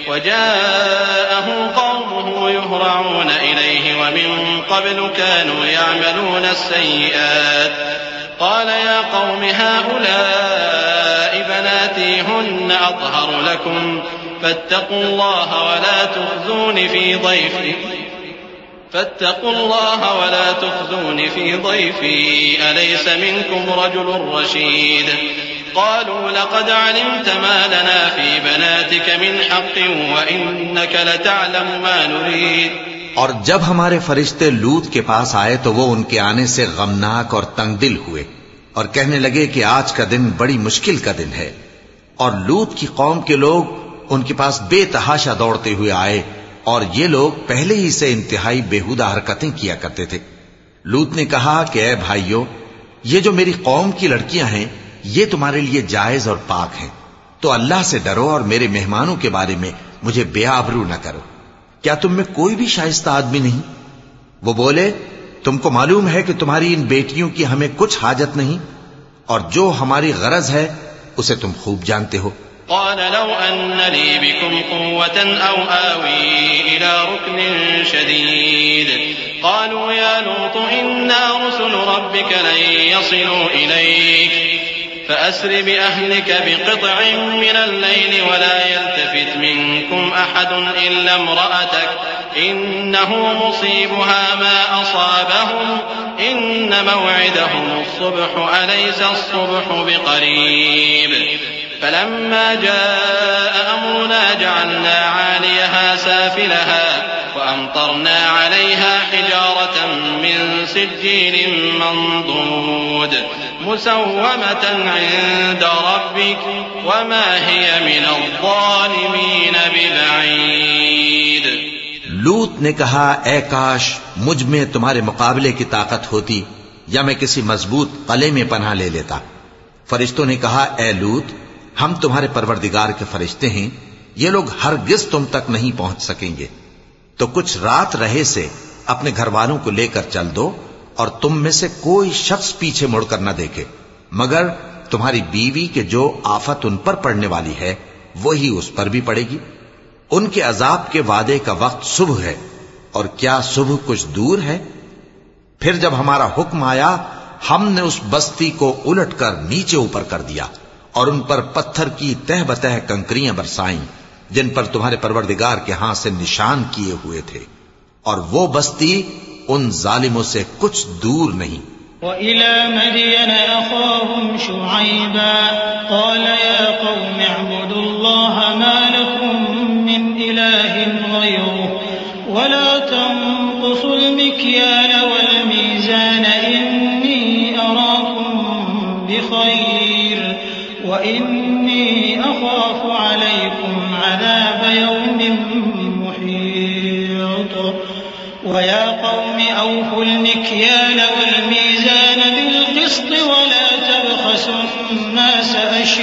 وجاءه قومه يهرعون إليه ومن قبل كانوا يعملون السيئات قال يا قوم هؤلاء بناتي هن أطهر لكم فاتقوا الله ولا تخزون في ضيفي فاتقوا الله ولا تخزون في ضيفي أليس منكم رجل رشيد قالوا لقد علمت ما لنا في بناتك من حق وإنك لتعلم ما نريد. اور جب ہمارے فرشتے لوط کے پاس آئے تو وہ ان کے آنے سے غمناک اور تنگ دل ہوئے اور کہنے لگے کہ آج کا دن بڑی مشکل کا دن ہے. اور لوط کی قوم کے لوگ ان کے پاس بے تحاشا دوڑتے ہوئے آئے اور یہ لوگ پہلے ہی سے انتہائی بےہودہ حرکتیں کیا کرتے تھے. لوط نے کہا کہ اے بھائیو، یہ جو میری قوم کی لڑکیاں ہیں یہ تمہارے لیے جائز اور پاک ہیں، تو اللہ سے ڈرو اور میرے مہمانوں کے بارے میں مجھے بے آبرو نہ کرو. کیا تم میں کوئی بھی شائستہ آدمی نہیں؟ وہ بولے تم کو معلوم ہے کہ تمہاری ان بیٹیوں کی ہمیں کچھ حاجت نہیں، اور جو ہماری غرض ہے اسے تم خوب جانتے ہو. قال لو أن لي بكم قوة أو آوي إلى ركن شديد قالوا يا لوط إنا رسل ربك لن يصلوا إليك فأسر بأهلك بقطع من الليل ولا يلتفت منكم أحد إلا امرأتك إنه مصيبها ما أصابهم إن موعدهم الصبح أليس الصبح بقريب. فلما جاء أمرنا جعلنا عاليها سافلها وأمطرنا عليها حجارة من سجيل منضود مسومة عند ربك وما هي من الظالمين ببعيد. لوط نے کہا اے کاش مجھ میں تمہارے مقابلے کی طاقت ہوتی یا میں کسی مضبوط قلعے میں پناہ لے لیتا. فرشتوں نے کہا اے لوط ہم تمہارے پروردگار کے فرشتے ہیں، یہ لوگ ہرگز تم تک نہیں پہنچ سکیں گے. تو کچھ رات رہے سے اپنے گھر والوں کو لے کر چل دو اور تم میں سے کوئی شخص پیچھے مڑ کر نہ دیکھے مگر تمہاری بیوی کے جو آفت ان پر پڑنے والی ہے وہی اس پر بھی پڑے گی. ان کے عذاب کے وعدے کا وقت صبح ہے، اور کیا صبح کچھ دور ہے؟ پھر جب ہمارا حکم آیا ہم نے اس بستی کو الٹ کر نیچے اوپر کر دیا اور ان پر پتھر کی تہ بتہ کنکریاں برسائیں جن پر تمہارے پروردگار کے ہاں سے نشان کیے ہوئے تھے، اور وہ بستی ان ظالموں سے کچھ دور نہیں. وَإِلَى مَدْيَنَ أَخَاهُمْ شُعَيْبًا قَالَ يَا قَوْمِ اعْبُدُوا اللَّهَ مَا لَكُمْ مِنْ إِلَٰهٍ غَيْرُهُ وَلَا تَنقُصُوا الْمِكْيَالَ وَالْمِيزَانَ إِنِّي أَرَاكُمْ بِخَيْرٍ وَإِنِّي أَخَافُ عَلَيْكُمْ عَذَابَ يَوْمٍ مُحِيطٍ. وَيَا قَوْمِ أَوْفُوا الْمِكْيَالَ وَالْمِيزَانَ بِالْقِسْطِ وَلَا تَبْخَسُوا النَّاسَ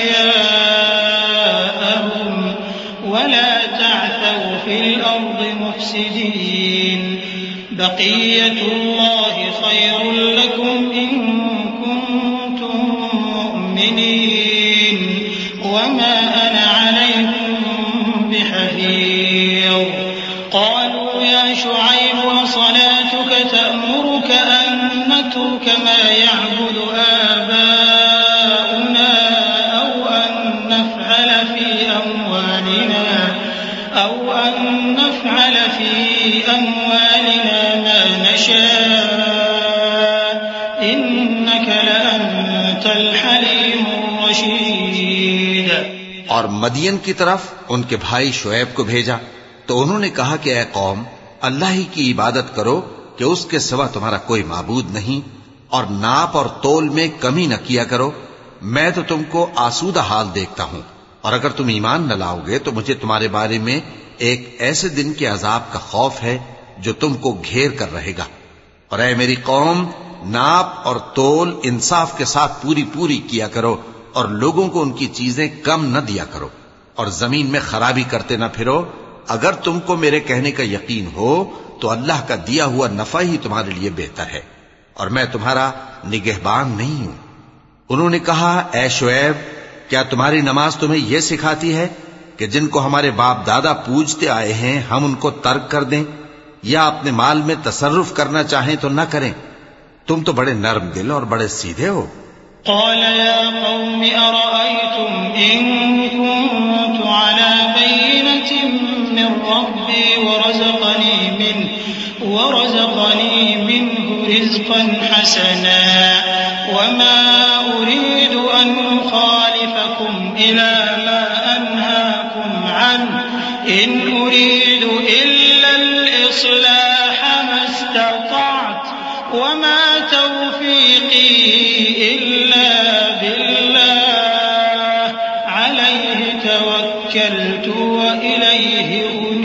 أَشْيَاءَهُمْ وَلَا تَعْثَوْا فِي الْأَرْضِ مُفْسِدِينَ. بَقِيَّةُ اللَّهِ خَيْرٌ لَكُمْ إِن كُنتُم مُّؤْمِنِينَ وَمَا أَنَا عَلَيْكُمْ بِحَفِيظٍ. قالوا يا شعيب وصلاتك تأمرك أن نترك ما يعبد آباؤنا أو أن نفعل في أموالنا أو أن نفعل في أموالنا ما نشاء إنك لأنت الحليم الرشيد. اور مدین کی طرف ان کے بھائی شعیب کو بھیجا تو انہوں نے کہا کہ اے قوم اللہ ہی کی عبادت کرو کہ اس کے سوا تمہارا کوئی معبود نہیں، اور ناپ اور تول میں کمی نہ کیا کرو. میں تو تم کو آسودہ حال دیکھتا ہوں، اور اگر تم ایمان نہ لاؤ گے تو مجھے تمہارے بارے میں ایک ایسے دن کے عذاب کا خوف ہے جو تم کو گھیر کر رہے گا. اور اے میری قوم ناپ اور تول انصاف کے ساتھ پوری پوری کیا کرو اور لوگوں کو ان کی چیزیں کم نہ دیا کرو، اور زمین میں خرابی کرتے نہ پھرو. اگر تم کو میرے کہنے کا یقین ہو تو اللہ کا دیا ہوا نفع ہی تمہارے لیے بہتر ہے، اور میں تمہارا نگہبان نہیں ہوں۔ انہوں نے کہا، اے شعیب، کیا تمہاری نماز تمہیں یہ سکھاتی ہے کہ جن کو ہمارے باپ دادا پوجتے آئے ہیں ہم ان کو ترک کر دیں، یا اپنے مال میں تصرف کرنا چاہیں تو نہ کریں؟ تم تو بڑے نرم دل اور بڑے سیدھے ہو۔ قال يا قوم أرأيتم إن كنت على بينة من ربي ورزقني منه ورزقني منه رزقا حسنا وما أريد أن أخالفكم إلى ما أنهاكم عنه إن أريد إلا الإصلاح ما استطعت وما توفيقي إلا بالله عليه توكلت وإليه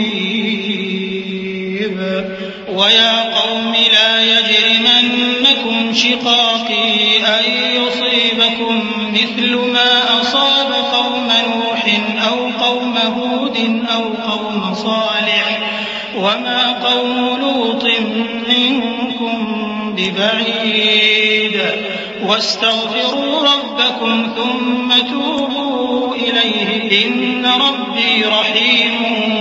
أنيب ويا قوم لا يجرمنكم شقاقي أن يصيبكم مثل ما أصاب قوم نوح أو قوم هود أو قوم صالح وما قوم لوط منكم ببعيد واستغفروا ربكم ثم توبوا إليه إن ربي رحيم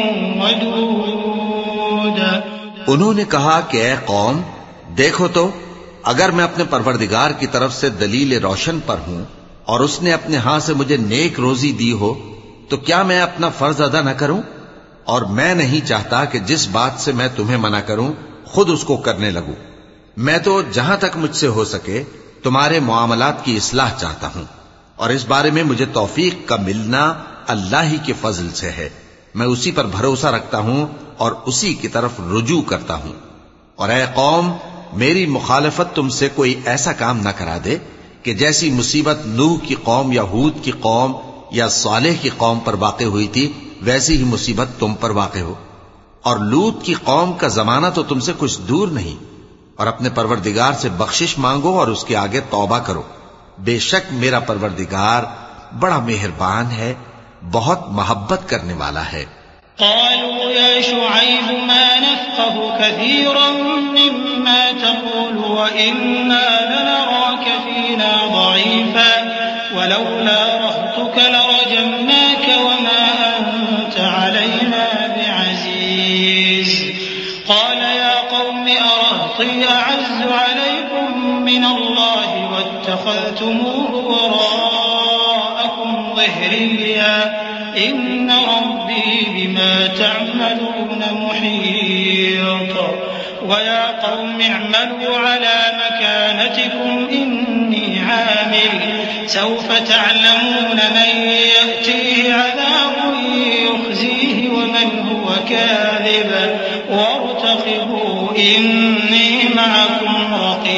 ودود۔ انہوں نے کہا کہ اے قوم، دیکھو تو اگر میں اپنے پروردگار کی طرف سے دلیل روشن پر ہوں اور اس نے اپنے ہاں سے مجھے نیک روزی دی ہو تو کیا میں اپنا فرض ادا نہ کروں؟ اور میں نہیں چاہتا کہ جس بات سے میں تمہیں منع کروں خود اس کو کرنے لگوں۔ میں تو جہاں تک مجھ سے ہو سکے تمہارے معاملات کی اصلاح چاہتا ہوں، اور اس بارے میں مجھے توفیق کا ملنا اللہ ہی کے فضل سے ہے۔ میں اسی پر بھروسہ رکھتا ہوں اور اسی کی طرف رجوع کرتا ہوں۔ اور اے قوم، میری مخالفت تم سے کوئی ایسا کام نہ کرا دے کہ جیسی مصیبت نوح کی قوم یا ہود کی قوم یا صالح کی قوم پر واقع ہوئی تھی ویسی ہی مصیبت تم پر واقع ہو۔ اور لوط کی قوم کا زمانہ تو تم سے کچھ دور نہیں۔ اور اپنے پروردگار سے بخشش مانگو اور اس کے آگے توبہ کرو، بے شک میرا پروردگار بڑا مہربان ہے، بہت محبت کرنے والا ہے۔ قالوا يا شعيب ما نفقه كثيرا مما تقول وإنا لنراك فينا ضعيفا ولولا رهطك لرجمناك وما أنت علينا بعزيز قال يا قوم أرهطي أعز عليكم من الله واتخذتموه وراءكم ظهريا إن ربي بما تعملون محيط ويا قوم اعملوا على مكانتكم إني عامل سوف تعلمون من يأتيه عذاب يخزيه ومن هو كاذب وارتقبوا إني معكم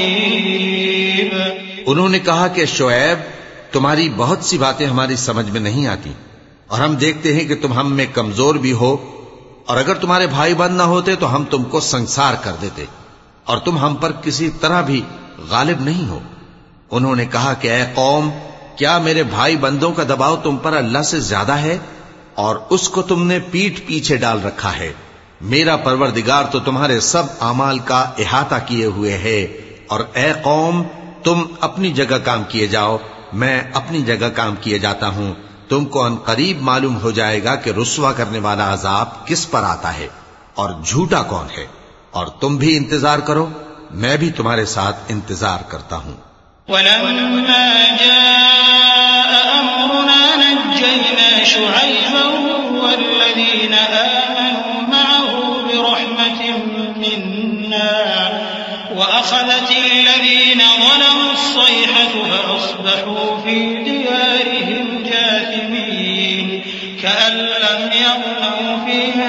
رقيب۔ انہوں نے کہا کہ شعیب، تمہاری بہت سی باتیں ہماری سمجھ میں نہیں آتی، اور ہم دیکھتے ہیں کہ تم ہم میں کمزور بھی ہو، اور اگر تمہارے بھائی بند نہ ہوتے تو ہم تم کو سنسار کر دیتے، اور تم ہم پر کسی طرح بھی غالب نہیں ہو۔ انہوں نے کہا کہ اے قوم، کیا میرے بھائی بندوں کا دباؤ تم پر اللہ سے زیادہ ہے؟ اور اس کو تم نے پیٹھ پیچھے ڈال رکھا ہے۔ میرا پروردگار تو تمہارے سب اعمال کا احاطہ کیے ہوئے ہے۔ اور اے قوم، تم اپنی جگہ کام کیے جاؤ، میں اپنی جگہ کام کیے جاتا ہوں۔ تم کو ان قریب معلوم ہو جائے گا کہ رسوا کرنے والا عذاب کس پر آتا ہے اور جھوٹا کون ہے۔ اور تم بھی انتظار کرو، میں بھی تمہارے ساتھ انتظار کرتا ہوں۔ وَلَمَّا جَاءَ أَمْرُنَا نَجَّيْنَا شُعَيْبًا وَالَّذِينَ آمَنُوا مَعَهُ بِرَحْمَةٍ مِنَّا وَأَخَذَتِ الَّذِينَ ظَلَمُوا الصَّيْحَةُ فَأَصْبَحُوا فِي دِيَارِهِمْ جاثمين كأن لم يغنوا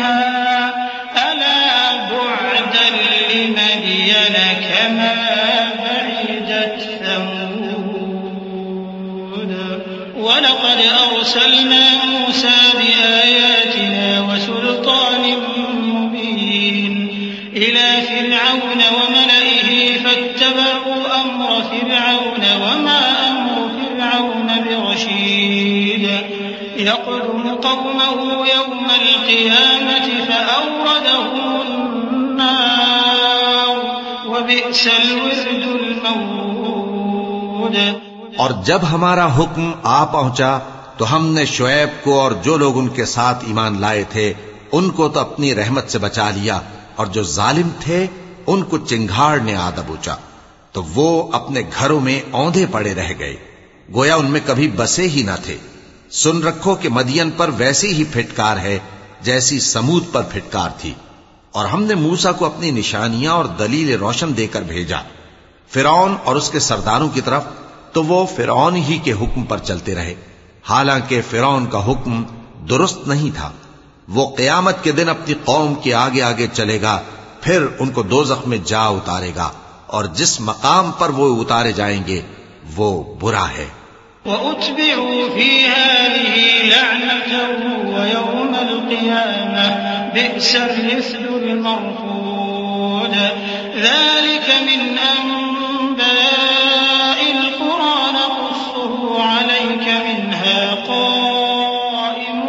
فيها ألا بعدا لمدين كما بعدت ثمود ولقد أرسلنا موسى بآياتنا وسلطان مبين إلى فرعون وملئه فاتبعوا أمر فرعون وما أمر فرعون برشيد يقدم قومه يوم القيامة فأوردهم النار وبئس الورد المورود۔ اور جب ہمارا حکم آ پہنچا تو ہم نے شعیب کو اور جو لوگ ان کے ساتھ ایمان لائے تھے ان کو تو اپنی رحمت سے بچا لیا، اور جو ظالم تھے ان کو چنگھاڑ نے آ دبوچا، تو وہ اپنے گھروں میں اوندھے پڑے رہ گئے، گویا ان میں کبھی بسے ہی نہ تھے۔ سن رکھو کہ مدین پر ویسی ہی پھٹکار ہے جیسی سمود پر پھٹکار تھی، اور ہم نے موسیٰ کو اپنی نشانیاں اور دلیل روشن دے کر بھیجا فرعون اور اس کے سرداروں کی طرف، تو وہ فرعون ہی کے حکم پر چلتے رہے، حالانکہ فرعون کا حکم درست نہیں تھا۔ وہ قیامت کے دن اپنی قوم کے آگے آگے چلے گا، پھر ان کو دوزخ میں جا اتارے گا، اور جس مقام پر وہ اتارے جائیں گے وہ برا ہے۔ وَأُتْبِعُوا فِي هَٰذِهِ لَعْنَةً وَيَوْمَ الْقِيَامَةِ بِئْسَ الرِّفْدُ الْمَرْفُودُ۔ ذَٰلِكَ مِنْ أَنبَاءِ الْقُرَىٰ نَقُصُّهُ عَلَيْكَ مِنْهَا قَائِمٌ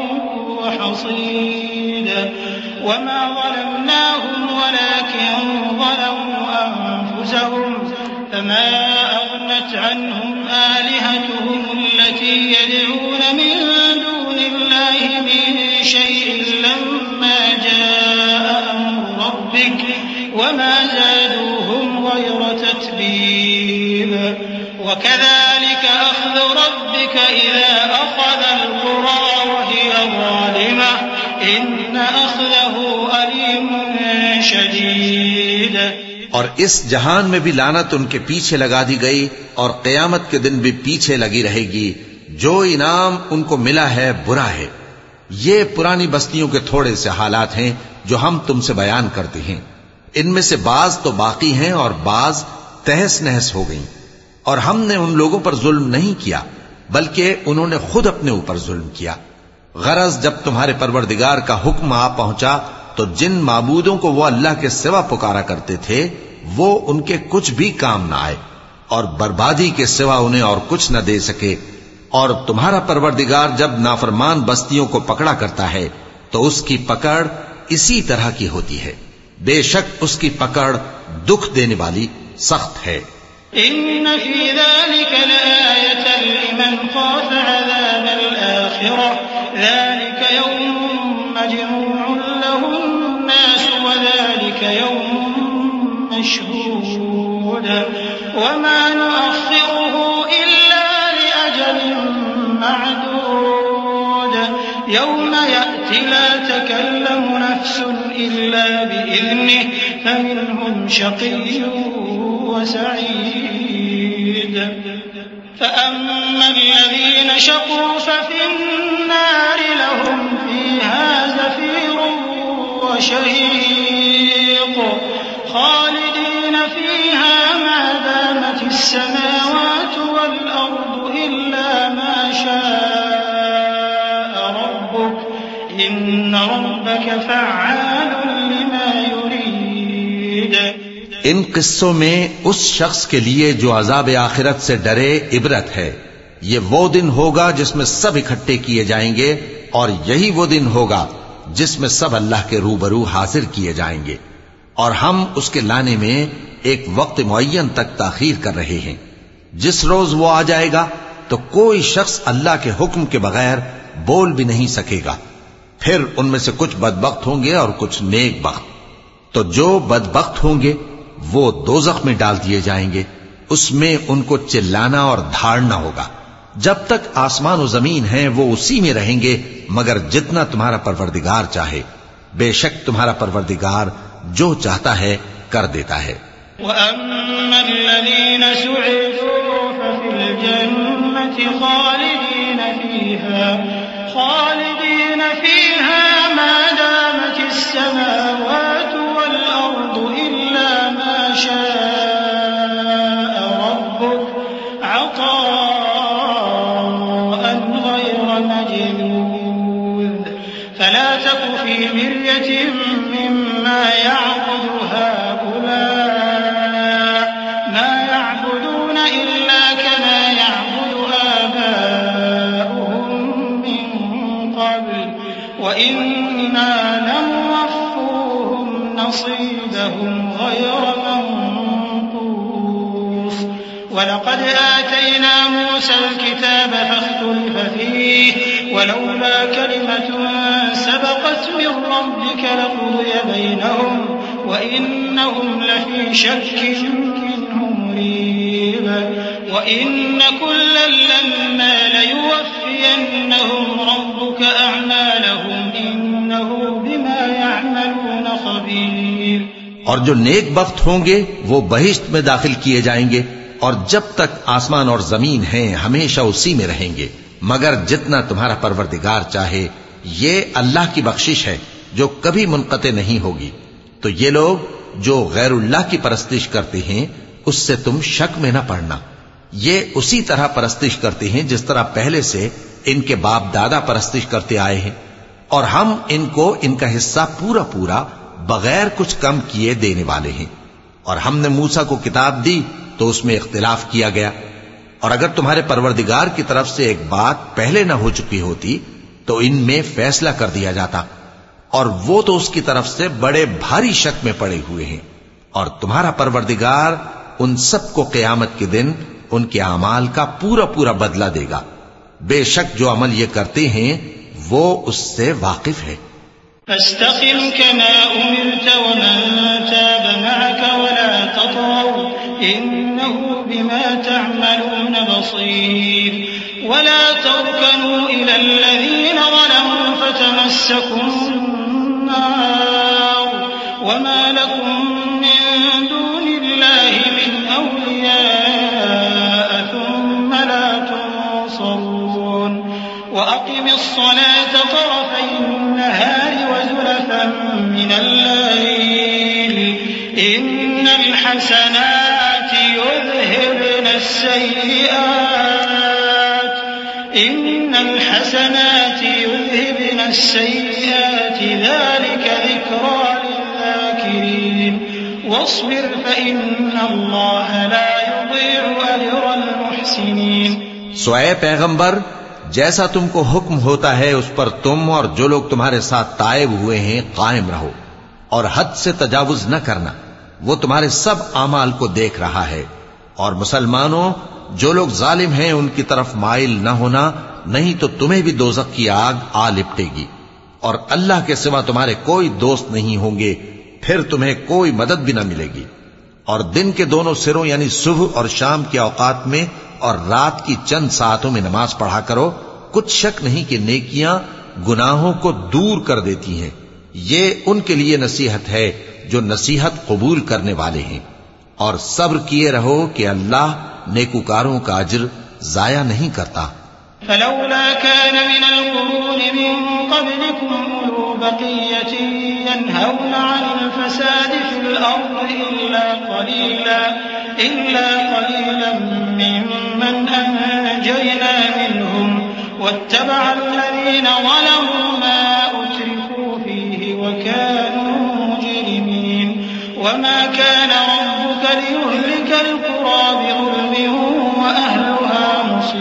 وَحَصِيدٌ وَمَا ظَلَمْنَاهُمْ وَلَٰكِن ظَلَمُوا أَنفُسَهُمْ فَمَا أَغْنَتْ عَنْهُمْ آلِهَتُهُمُ الَّتِي يَدْعُونَ مِن دُونِ اللَّهِ مِن شَيْءٍ لَّمَّا جَاءَ أَمْرُ رَبِّكَ وَمَا زَادُوهُمْ غَيْرَ تَتْبِيبٍ۔ وَكَذَٰلِكَ أَخْذُ رَبِّكَ إِذَا أَخَذَ الْقُرَىٰ وَهِيَ ظَالِمَةٌ إِنَّ أَخْذَهُ أَلِيمٌ شَدِيدٌ۔ اور اس جہان میں بھی لعنت ان کے پیچھے لگا دی گئی، اور قیامت کے دن بھی پیچھے لگی رہے گی۔ جو انعام ان کو ملا ہے برا ہے۔ یہ پرانی بستیوں کے تھوڑے سے حالات ہیں جو ہم تم سے بیان کرتے ہیں، ان میں سے بعض تو باقی ہیں اور بعض تہس نہس ہو گئیں۔ اور ہم نے ان لوگوں پر ظلم نہیں کیا بلکہ انہوں نے خود اپنے اوپر ظلم کیا۔ غرض جب تمہارے پروردگار کا حکم آ پہنچا تو جن معبودوں کو وہ اللہ کے سوا پکارا کرتے تھے وہ ان کے کچھ بھی کام نہ آئے، اور بربادی کے سوا انہیں اور کچھ نہ دے سکے۔ اور تمہارا پروردگار جب نافرمان بستیوں کو پکڑا کرتا ہے تو اس کی پکڑ اسی طرح کی ہوتی ہے، بے شک اس کی پکڑ دکھ دینے والی سخت ہے۔ إن في ذلك لآية لمن خاف عذاب الآخرة ذلك يوم مجموع له الناس وذلك يوم مشهود وما نؤخره إلا لأجل معدود يوم يأتي لا تكلم نفس إلا بإذنه فمنهم شقي وسعيد فأما الذين شقوا ففي النار لهم فيها زفير وشهيق خالدين فيها ما دامت السماوات والأرض إلا ما شاء ربك إن ربك فعال لما يريد۔ ان قصوں میں اس شخص کے لیے جو عذاب آخرت سے ڈرے عبرت ہے۔ یہ وہ دن ہوگا جس میں سب اکٹھے کیے جائیں گے، اور یہی وہ دن ہوگا جس میں سب اللہ کے روبرو حاضر کیے جائیں گے، اور ہم اس کے لانے میں ایک وقت معین تک تاخیر کر رہے ہیں۔ جس روز وہ آ جائے گا تو کوئی شخص اللہ کے حکم کے بغیر بول بھی نہیں سکے گا۔ پھر ان میں سے کچھ بدبخت ہوں گے اور کچھ نیک بخت۔ تو جو بدبخت ہوں گے وہ دوزخ میں ڈال دیے جائیں گے، اس میں ان کو چلانا اور دھاڑنا ہوگا۔ جب تک آسمان و زمین ہیں وہ اسی میں رہیں گے مگر جتنا تمہارا پروردگار چاہے، بے شک تمہارا پروردگار جو چاہتا ہے کر دیتا ہے۔ وَأَمَّا الَّذِينَ سُعِدُوا فَفِي الْجَنَّةِ خَالِدِينَ فِيهَا خَالِدِينَ فِيهَا مَا دَامَتِ السَّمَاوَاتُ وَالْأَرْضُ إِلَّا مَا شَاءَ رَبُّكَ عَطَاءً غَيْرَ مَجْذُوذٍ فَلَا تَكُ فِي مِرْيَةٍ مِّمَّا يَعْبُدُ هَٰؤُلَاءِ مَا يَعْبُدُونَ إِلَّا كَمَا يَعْبُدُ آبَاؤُهُم مِّن قَبْلُ وَإِنَّا لَمُوَفُّوهُمْ نَصِيبَهُمْ بينهم غير منقوص ولقد آتينا موسى الكتاب فاختلف فيه ولولا كلمة سبقت من ربك لقضي بينهم وإنهم لفي شك منه مريب وإن كلا لما ليوفينهم ربك أعمالهم إنه بما يعملون خبير. اور جو نیک بخت ہوں گے وہ بہشت میں داخل کیے جائیں گے اور جب تک آسمان اور زمین ہیں ہمیشہ اسی میں رہیں گے مگر جتنا تمہارا پروردگار چاہے. یہ اللہ کی بخشش ہے جو کبھی منقطع نہیں ہوگی. تو یہ لوگ جو غیر اللہ کی پرستش کرتے ہیں اس سے تم شک میں نہ پڑنا. یہ اسی طرح پرستش کرتے ہیں جس طرح پہلے سے ان کے باپ دادا پرستش کرتے آئے ہیں اور ہم ان کو ان کا حصہ پورا پورا بغیر کچھ کم کیے دینے والے ہیں. اور ہم نے موسیٰ کو کتاب دی تو اس میں اختلاف کیا گیا اور اگر تمہارے پروردگار کی طرف سے ایک بات پہلے نہ ہو چکی ہوتی تو ان میں فیصلہ کر دیا جاتا اور وہ تو اس کی طرف سے بڑے بھاری شک میں پڑے ہوئے ہیں. اور تمہارا پروردگار ان سب کو قیامت کے دن ان کے اعمال کا پورا پورا بدلہ دے گا. بے شک جو عمل یہ کرتے ہیں وہ اس سے واقف ہے. فاستقم كما أمرت ومن تاب معك ولا تطغوا إنه بما تعملون بصير ولا تركنوا إلى الذين ظلموا فتمسكم النار وما لكم من دون الله من أولياء ثم لا تنصرون. وأقم الصلاة طرفي النهار وزلفا من الليل إن الحسنات يذهبن السيئات إن الحسنات يذهبن السيئات ذلك ذكرى للذاكرين واصبر فإن الله لا يضيع أجر المحسنين. سو اے پیغمبر جیسا تم کو حکم ہوتا ہے اس پر تم اور جو لوگ تمہارے ساتھ تائب ہوئے ہیں قائم رہو اور حد سے تجاوز نہ کرنا. وہ تمہارے سب اعمال کو دیکھ رہا ہے. اور مسلمانوں جو لوگ ظالم ہیں ان کی طرف مائل نہ ہونا نہیں تو تمہیں بھی دوزخ کی آگ آ لپٹے گی اور اللہ کے سوا تمہارے کوئی دوست نہیں ہوں گے پھر تمہیں کوئی مدد بھی نہ ملے گی. اور دن کے دونوں سروں یعنی صبح اور شام کے اوقات میں اور رات کی چند ساعتوں میں نماز پڑھا کرو. کچھ شک نہیں کہ نیکیاں گناہوں کو دور کر دیتی ہیں. یہ ان کے لیے نصیحت ہے جو نصیحت قبول کرنے والے ہیں. اور صبر کیے رہو کہ اللہ نیکوکاروں کا اجر ضائع نہیں کرتا. فلولا كان من القرون من قبلكم أولو بقية ينهون عن الفساد في الأرض إلا قليلا إلا قليلا ممن أنجينا منهم واتبع الذين ظلموا ما أترفوا فيه وكانوا مجرمين. وما كان ربك ليهلك القرى بظلم وأهلها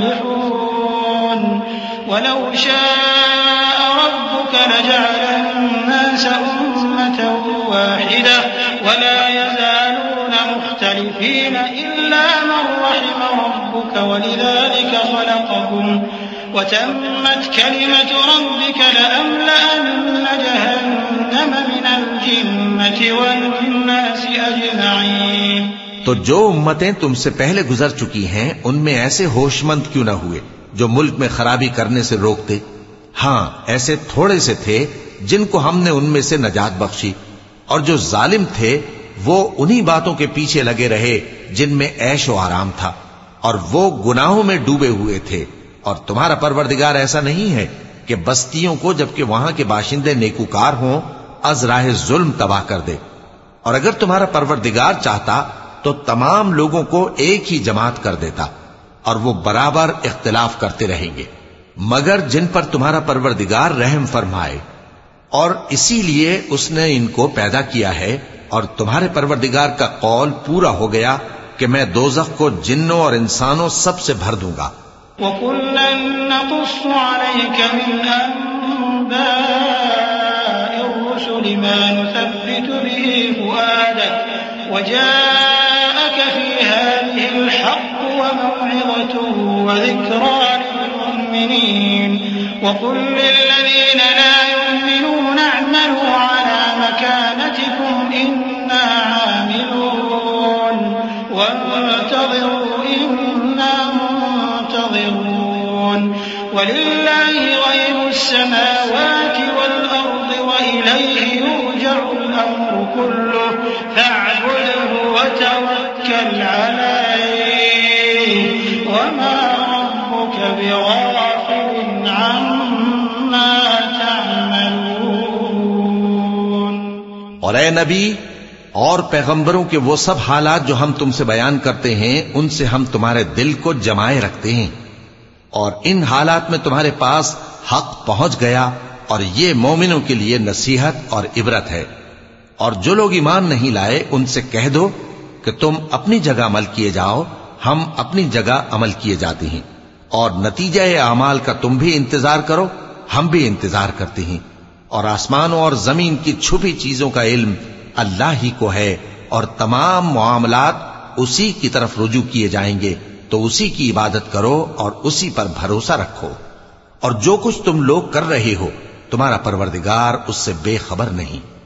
مصلحون ولو شاء ربك لجعل الناس أمة واحدة ولا يزالون مختلفين إلا من رحم ربك ولذلك خلقهم وتمت كلمة ربك لأملأن جهنم من الجنة والناس أجمعين. تو جو امتیں تم سے پہلے گزر چکی ہیں ان میں ایسے ہوش مند کیوں نہ ہوئے جو ملک میں خرابی کرنے سے روکتے. ہاں ایسے تھوڑے سے تھے جن کو ہم نے ان میں سے نجات بخشی اور جو ظالم تھے وہ انہی باتوں کے پیچھے لگے رہے جن میں عیش و آرام تھا اور وہ گناہوں میں ڈوبے ہوئے تھے. اور تمہارا پروردگار ایسا نہیں ہے کہ بستیوں کو جبکہ وہاں کے باشندے نیکوکار ہوں از راہ ظلم تباہ کر دے. اور اگر تمہارا پروردگار چاہتا تو تمام لوگوں کو ایک ہی جماعت کر دیتا اور وہ برابر اختلاف کرتے رہیں گے مگر جن پر تمہارا پروردگار رحم فرمائے. اور اسی لیے اس نے ان کو پیدا کیا ہے اور تمہارے پروردگار کا قول پورا ہو گیا کہ میں دوزخ کو جنوں اور انسانوں سب سے بھر دوں گا. وَكُلًّا نَّقُصُّ عَلَيْكَ مِنْ أَنبَاءِ الرُّسُلِ مَا نُثَبِّتُ بِهِ فُؤَادَكَ وجاءك في هذه الحق وموعظة وذكرى للمؤمنين وقل للذين لا يؤمنون اعملوا على مكانتكم إنا عاملون وانتظروا إنا منتظرون ولله غيب السماوات والأرض وإليه يرجع الأمر كله فاعبده وتوكل عليه وما ربك بغافل عما تعملون. اور اے نبی اور پیغمبروں کے وہ سب حالات جو ہم تم سے بیان کرتے ہیں ان سے ہم تمہارے دل کو جمائے رکھتے ہیں، اور ان حالات میں تمہارے پاس حق پہنچ گیا، اور یہ مومنوں کے لیے نصیحت اور عبرت ہے. اور جو لوگ ایمان نہیں لائے ان سے کہہ دو کہ تم اپنی جگہ عمل کیے جاؤ، ہم اپنی جگہ عمل کیے جاتے ہیں، اور نتیجہ اعمال کا تم بھی انتظار کرو، ہم بھی انتظار کرتے ہیں. اور آسمانوں اور زمین کی چھپی چیزوں کا علم اللہ ہی کو ہے، اور تمام معاملات اسی کی طرف رجوع کیے جائیں گے، تو اسی کی عبادت کرو اور اسی پر بھروسہ رکھو. اور جو کچھ تم لوگ کر رہے ہو تمہارا پروردگار اس سے بے خبر نہیں.